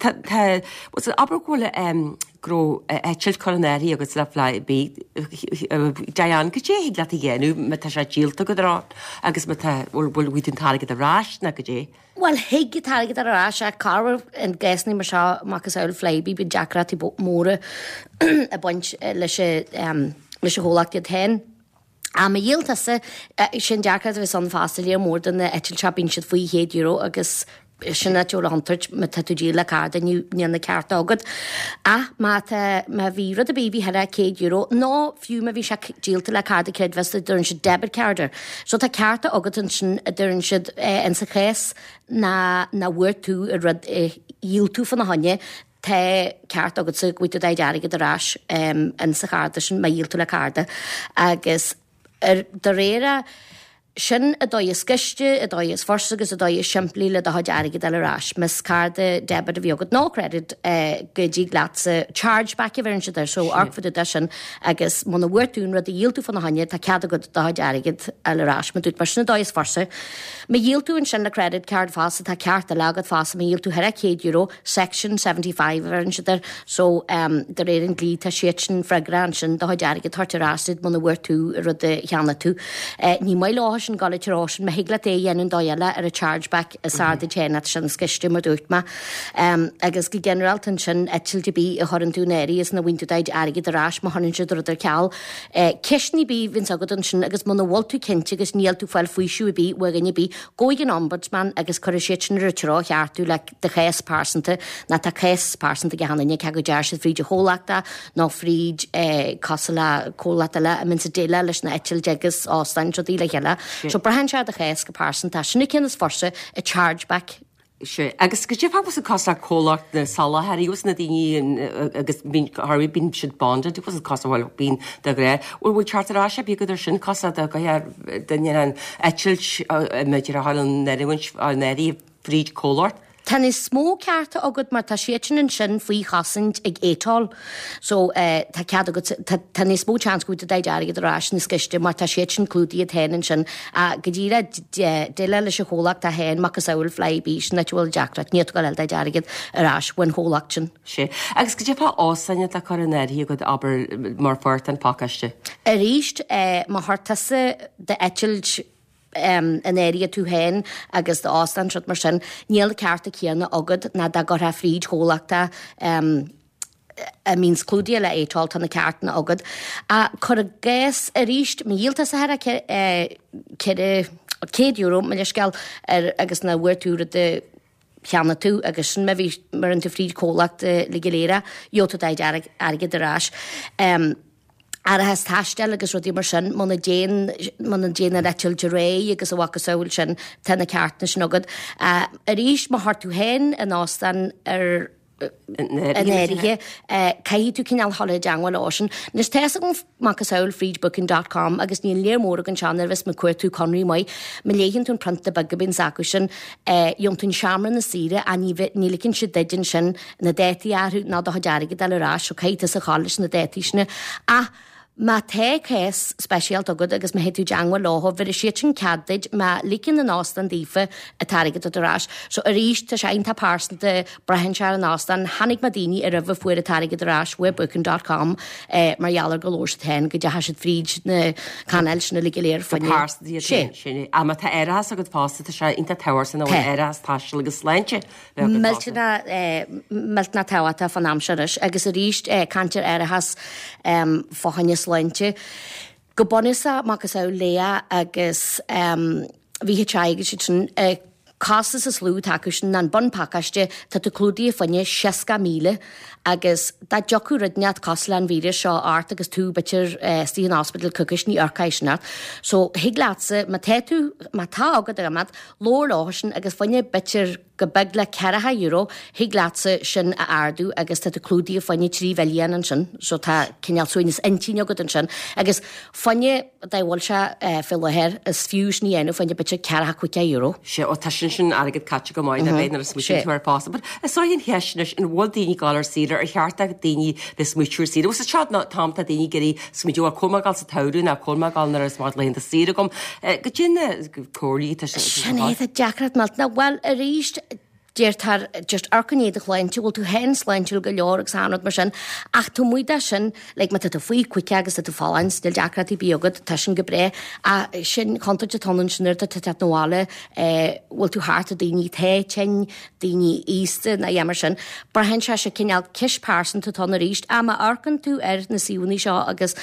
was an abergóla um, gro etchild coronéí agus le flyby Diane go dé hí le dhéanú me tá sé díalta go rá agus me bhfuil bhfuil táige a rás na go dé. Well, hiig táige a rás a carh an gceasní mar seo machchas eil flyby bí Jackratí móra a buint leis leis hólaachtiad hen. A ma dhéaltasa sin Jackrat bheith san fástaí mór den na etchild seabín siad faoi chéad euro agus sinna teúla antartt me tatúdí le cáda níanana ceart agad. A má ma bhí rud a bíbí hera céad euro nó fiú ma bhí se díalta le cáda céad vesta dúrin si debit ceardar. So tá cearta agad an sin a dúrin siad an sa chés na na bhuair tú a rud díal tú fan na hanne Tá ceart agad sa ghuiú d dearigad arás an sa cáda sin ma díal tú le cáda agus ar de réire sin a dói is sciiste, a dói is forsagus, a dói is siimplí le a haid airigid eile rás. Mas carda debit a bhíogad nó credit uh, go dí glat sa chargeback a bhíonn siad so arcfad a sin agus mna bhuairtún rud a díaltú fan na haine tá cead agad a haid airigid eile rás. Ma dút mar sin a dói is forsa. Ma díaltú an sin le credit card fása tá ceart a legad fása ma díaltú hera céad euro section seventy-five a bhíonn siad so um, de réir an glí tá siad sin fregrán sin a haid airigid thart a rásid mna bhuairtú rud a cheanna tú. Uh, ní mai lá sin galiterásin me higla é dhéanún dóile ar a chargeback a sáda téna sin sciiste mar dúirtma. Um, agus go generaltan sin etil de bí a choran túnéirí is na winúdaid airigid arás má hanin siad ar ceall. Ceisní bí vins agad an sin agus mna bhil tú cinnte agus níl tú fáil faoisiú bí waganne bí góigin ombudsman agus chu sé sin ruterá cheartú le de chéas pásanta na tá chéas pásanta go hanine ce go deir siad fríd hólaachta nó fríd cosala cólataile a min sa déile leis na etil degus ástein tro díle heile. So brahan se a chéas go pásanta sinna cin is forsa a chargeback. Se agus go défá was a costa cólacht na sala harí ús na daoine agus Harry bín siad bonded, it was a costa bhil bín de gré. Ur bhfuil chartarrá se bí goidir sin costa a go daine an eitilt meidir a hálan nerihaint a neirí fríd cólart. Tan is smó cearta agad mar tá sian an sin faoi chasint ag étal. So uh, tá cead agad tan is smó chans go d deigad arás na sciiste mar tá sian clúdaí a tenan sin a go ddíra déile leis a hólacht a hen machchas saoil flybís na túil Jackrat níiad go le deigad arás bhain hólacht sin. sé. Agus go défá ásainne a coronéí go aber mar fort an pacaiste. A ríist uh, má hartasa de etilt Um, an éria tú hen agus de ástan trot mar sin níl cearta chéanna agad na da go ra fríd hólaachta um, a míns clúdia le étáil tan na ceartna agad. A chur a gés a ríist mi díalta sa hera céad euro me leisceall agus na bhuairtúra de cheanna tú agus sin me bhí mar an tú fríd cólacht le goléire jóta daid airgid arás. Um, Ar a has taistel agus rudí mar sin mna déan mna déana retil de ré agus a bhacha saoil sin tena ceartna sin agad. A ríist má hartú hen an ástan ar an éige caihí tú cinál thola deanghil ásin. Nes teasa go macha saoil freedbooking dot com agus ní léir mór an seanar vis me cuair tú conraí mai me léhann tún pranta bagabin sacu sin ion tún seaamran na síre a ní licinn si deidir sin na détaí airú ná a dearige de lerás so caiite sa chális na détaí sinna a Ma te cés special tugad agus me héú deangha láha vir a siad sin cadid ma lícin na nástan dífa a tarigad arás. So a ríist tá sein tá pásanta brehan se an nástan hanig ma daoine ar a bh fuair a tarigad arás webbooking dot com eh, mar jalar golóir ten go de hasid fríd na canel sin na ligiléir fan sin. A ma tá eras a go fásta tá se inta tawar san ó eras táisiil agus leinte. Meltna eh, meltna táhata fan amseris agus a ríist eh, cantir erahas um, fáhanne sleinte. Go bonisa magus á léa agus um, bhí teige sin uh, castas is lú takeisisin an bunpáiste tá tú clúdaí a fanne sesca míle agus dá jocu rudnead coslan víre seo art agus tú bitir uh, stíon hospital cugis ní arcaisna. So higláse ma téú ma tá agad amad lór lásin agus fanne bitir go beg le ceratha euro higláse sin a ardú agus tá clúdaí a fanne trí bhelían an sin, so tá cinál suoinas intíine agad an sin agus fanne bhil se uh, fihéir is fiús ní enú fanne bitir ceratha chuite euro. Se ó tá sin sin agad catte go máid a bhéidir a smuisiú ar pás, but is sá hín heisnes in bhil daoine gáir síidir ar cheartta daoine de smuitiúr síidir. Us se ná tamta daoine gurí smuidú a comáil sa taún a comáil nar is máid leon a síra gom. Go dtíine cóirí tá sin é a deacrat maltna bhil a ríist Déir tar just arcanéad a chláinte bhil tú hen sláintiúil go leor agus anad mar sin ach tú muide sin le me tá faoi cuiice agus tú fáin stil deacratí bíogad tá sin go bré a sin contaide tonan sinir a te nóáile bhfuil tú háart a daoine té tein daoine íste na dhémar sin. Bar hen se se cineal cispásan tú tána ríist a ma arcan tú ar na síúní seo agus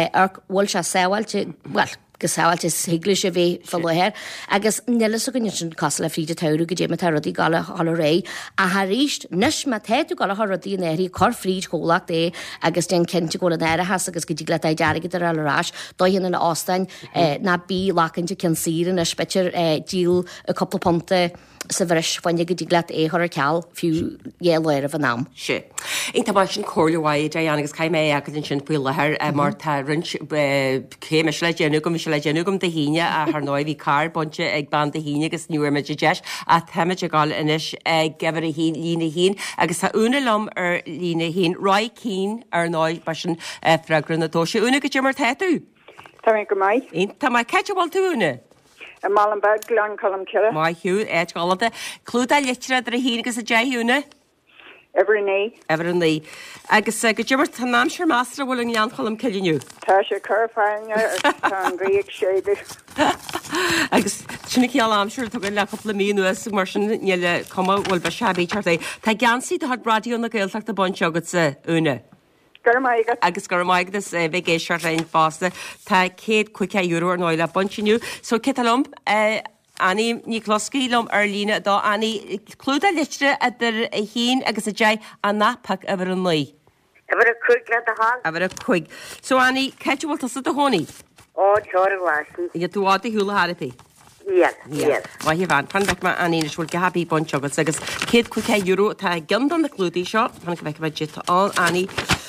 bhil se saoilte well gosáilte higla sé bhé fallhéir, agus nelas a gonne sin cos le fríide taú go dé tar rodí gal hall ré a ha ríist nes ma téú gal rodí éirí cor fríd cholaach é agus den cinnte go éire has agus go dtí le deige ar arás, dó hin in ástein na bí lacannte cin síran a spetir díl a coppla ponte sa bhris fanne go dtí leat é ar ceall fiú dhéir a bh nám. Se. Inta ba sin choirhhaid a agus cai mé agad in sin puil lethir mar tá rint céime le déanú gom le déanúgum de híine a th nóid hí car bonte ag ban de híine agus nuirmeid deis a theimiid gáil inis gefar a hín lína hín agus tá úna lom ar lína hín roi cín ar náid ba sin freigrun nató sé úna go mar teú. Tá mé go maiid? Tá mai ceitehil túna. A mal an bag glan colm kille. Mai hiú éit gáilada clúda litre a hín agus a déúna. Every né. Every né. Agus go dúmar tá ná sé mástra bhfuil an an cholam ciliú. Tá sé chuáine an riíag séidir. Agus sinna ceall amsúir tu le coppla míú mar sin le comá bhfuil be sebíteart é. Tá gansaí had radioú na gailteach a bonte agad sa úna. Agus gur maigus bheith géisiart leon fásta tá céad cuice euro ar náile bontinú, so citalom Annie ní closcaílum ar lína dá Annie clúda litre idir a hín agus a dé a nápach a bhar an lí. A bhar a chuig le a há? A bhar a chuig. So Annie, ceitehil tá sa a hónaí? Ó, teir bhhasan. Iad tú áta hiúla harapí? Yes, yes. Wa hi fan pan bech ma Annie is bhfuil gahabí bonsegus agus céad cuice euro tá gandan na clúdaí seo, fan go bheith jit an Annie.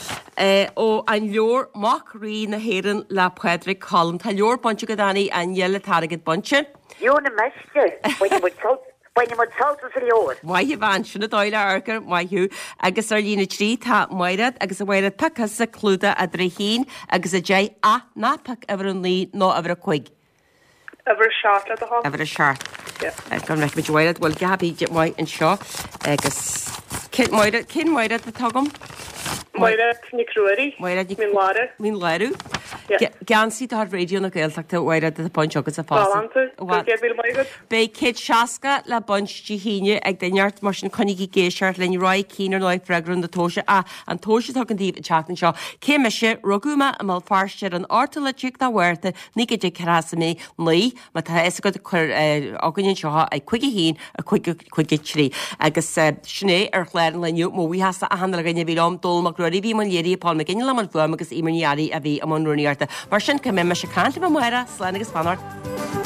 ó an leor mach rí na héan le Pedric Colm. Tá leor bonse go Annie an dhéile targad bonse. Jóna meiste, buine mu saltas a leor. Mai hi van sinna dóile arcar mai hiú agus ar lína trí tá mairad agus a bhhairad pachas sa clúda a dre hín agus a dé a nápach a bhar an lí nó a bhar a chuig. Ever a shot le a há? Ever a shot. Yeah. Gan meic mit bhhairad bhfuil gabí de mai an seo agus cin mairad cin mairad a tagum? Mairad ní cruirí. Mairad ní Mín lára. Mín láirú. Gansí tá radio na gailteachta bhhairad a point agus a fása. Bei céad seaca le bunch de híine ag daart mar sin conigí géisiart len roi cínar nóid freigrún na tóise a an tóise tá an díobh teachtain seo. Cé me se rugúma a mal farsteir an ortala tíic na huirta ní go dé carasa mé lí, má tá is go chur aganinn seo ag chuige hín a chuige trí. Agus sinné ar chléir leniu mó bhí hasta a hanna gine bhílám dulach ruí bhí man léirí pá me gine le man bhum agus imíarí a bhí am an ruúníarta. Mar sin ce me me se cáinte ba muire sláin agus fanart.